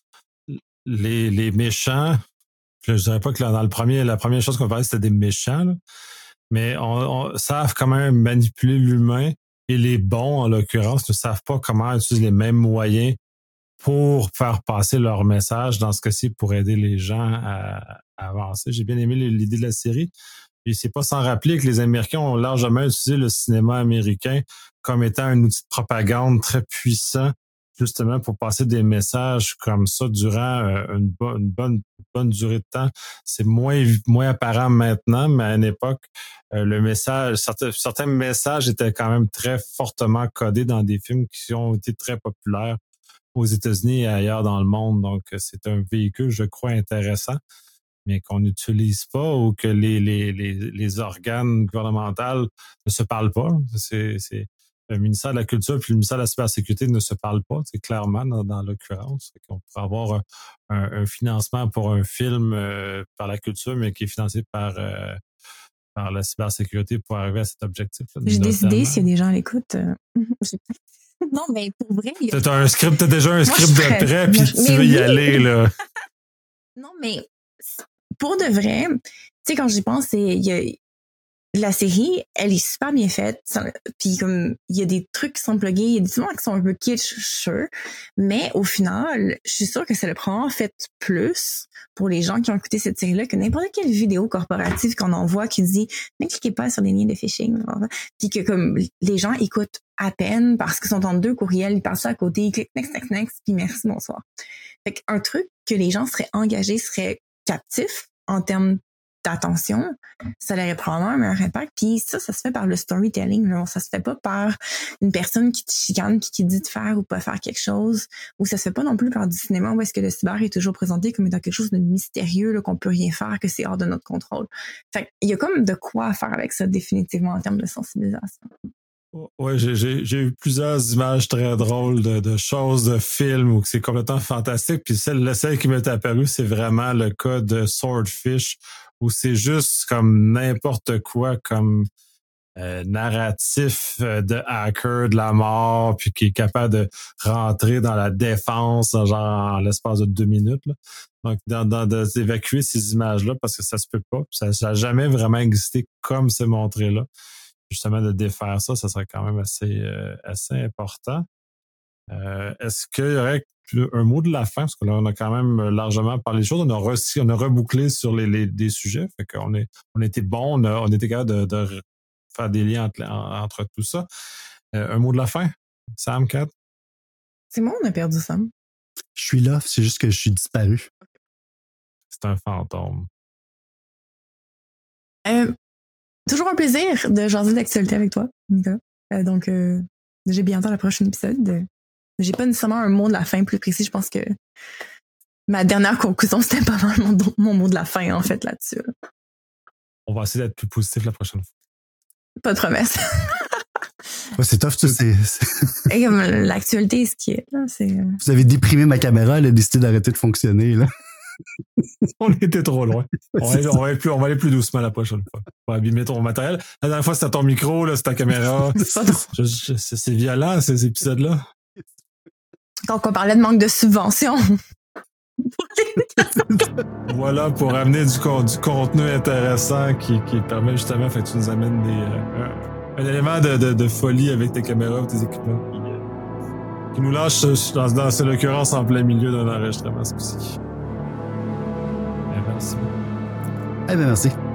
les méchants, je dirais pas que dans la première chose qu'on parlait, c'était des méchants, là, mais on savent quand même manipuler l'humain, et les bons, en l'occurrence, ne savent pas comment utiliser les mêmes moyens pour faire passer leur message, dans ce cas-ci, pour aider les gens à avancer. J'ai bien aimé l'idée de la série. Et c'est pas sans rappeler que les Américains ont largement utilisé le cinéma américain comme étant un outil de propagande très puissant, justement pour passer des messages comme ça durant une bonne durée de temps. C'est moins apparent maintenant, mais à une époque, le message, certains messages étaient quand même très fortement codés dans des films qui ont été très populaires aux États-Unis et ailleurs dans le monde. Donc, c'est un véhicule, je crois, intéressant, mais qu'on n'utilise pas ou que les organes gouvernementaux ne se parlent pas. C'est le ministère de la Culture puis le ministère de la Cybersécurité ne se parlent pas, c'est clairement dans l'occurrence. On pourrait avoir un financement pour un film par la culture, mais qui est financé par la cybersécurité pour arriver à cet objectif. J'ai décidé, s'il y a des gens à l'écoute, non, mais pour vrai... T'as déjà un script de prêt, puis tu veux y aller, là. Non, mais pour de vrai, tu sais, quand j'y pense, la série, elle est super bien faite. Puis comme il y a des trucs qui sont plugués, il y a des moments qui sont un peu kitsch, sure. Mais au final, je suis sûre que ça le prend fait plus pour les gens qui ont écouté cette série-là que n'importe quelle vidéo corporative qu'on envoie qui dit « Ne cliquez pas sur les liens de phishing. » Puis que comme les gens écoutent à peine parce qu'ils sont en 2 courriels, ils passent ça à côté, ils cliquent « next », puis « merci, bonsoir ». Fait qu'un truc que les gens seraient engagés, seraient captifs en termes d'attention, ça aurait probablement un meilleur impact. Puis ça se fait par le storytelling. Là. Ça se fait pas par une personne qui te chicane puis qui dit de faire ou pas faire quelque chose. Ou ça se fait pas non plus par du cinéma où est-ce que le cyber est toujours présenté comme étant quelque chose de mystérieux, là, qu'on peut rien faire, que c'est hors de notre contrôle. Fait il y a comme de quoi faire avec ça définitivement en termes de sensibilisation. Ouais, j'ai eu plusieurs images très drôles de choses, de films où c'est complètement fantastique. Puis celle qui m'est apparue, c'est vraiment le cas de Swordfish, où c'est juste comme n'importe quoi, comme narratif de hacker de la mort, puis qui est capable de rentrer dans la défense, genre en l'espace de 2 minutes. Là. Donc, d'évacuer ces images-là, parce que ça se peut pas. Ça n'a jamais vraiment existé comme c'est montré là. Justement, de défaire ça serait quand même assez important. Est-ce qu'il y aurait un mot de la fin? Parce que là, on a quand même largement parlé des choses. On a rebouclé sur des sujets. Fait qu'on était bon, on était capable de faire des liens entre tout ça. Un mot de la fin? Sam, Kat? C'est moi, on a perdu Sam. Je suis là, c'est juste que je suis disparu. C'est un fantôme. Toujours un plaisir de jaser d'actualité avec toi, Nicolas. Donc, j'ai bien hâte à la prochaine épisode. J'ai pas nécessairement un mot de la fin plus précis. Je pense que ma dernière conclusion, c'était pas mal mon mot de la fin, en fait, là-dessus. Là. On va essayer d'être plus positif la prochaine fois. Pas de promesse. Ouais, c'est tough, tu sais. Et comme l'actualité, ce qui est là, c'est... Vous avez déprimé ma caméra, elle a décidé d'arrêter de fonctionner, là. On était trop loin. On va aller plus doucement la prochaine fois. On va abîmer ton matériel. La dernière fois, c'était ton micro, là, c'est ta caméra. C'est violent, ces épisodes-là. Quand on parlait de manque de subventions. Voilà, pour amener du contenu intéressant qui permet justement, fait que tu nous amènes un élément de folie avec tes caméras et tes équipements qui nous lâche dans cette occurrence en plein milieu d'un enregistrement spécifique. Merci. Eh bien, merci.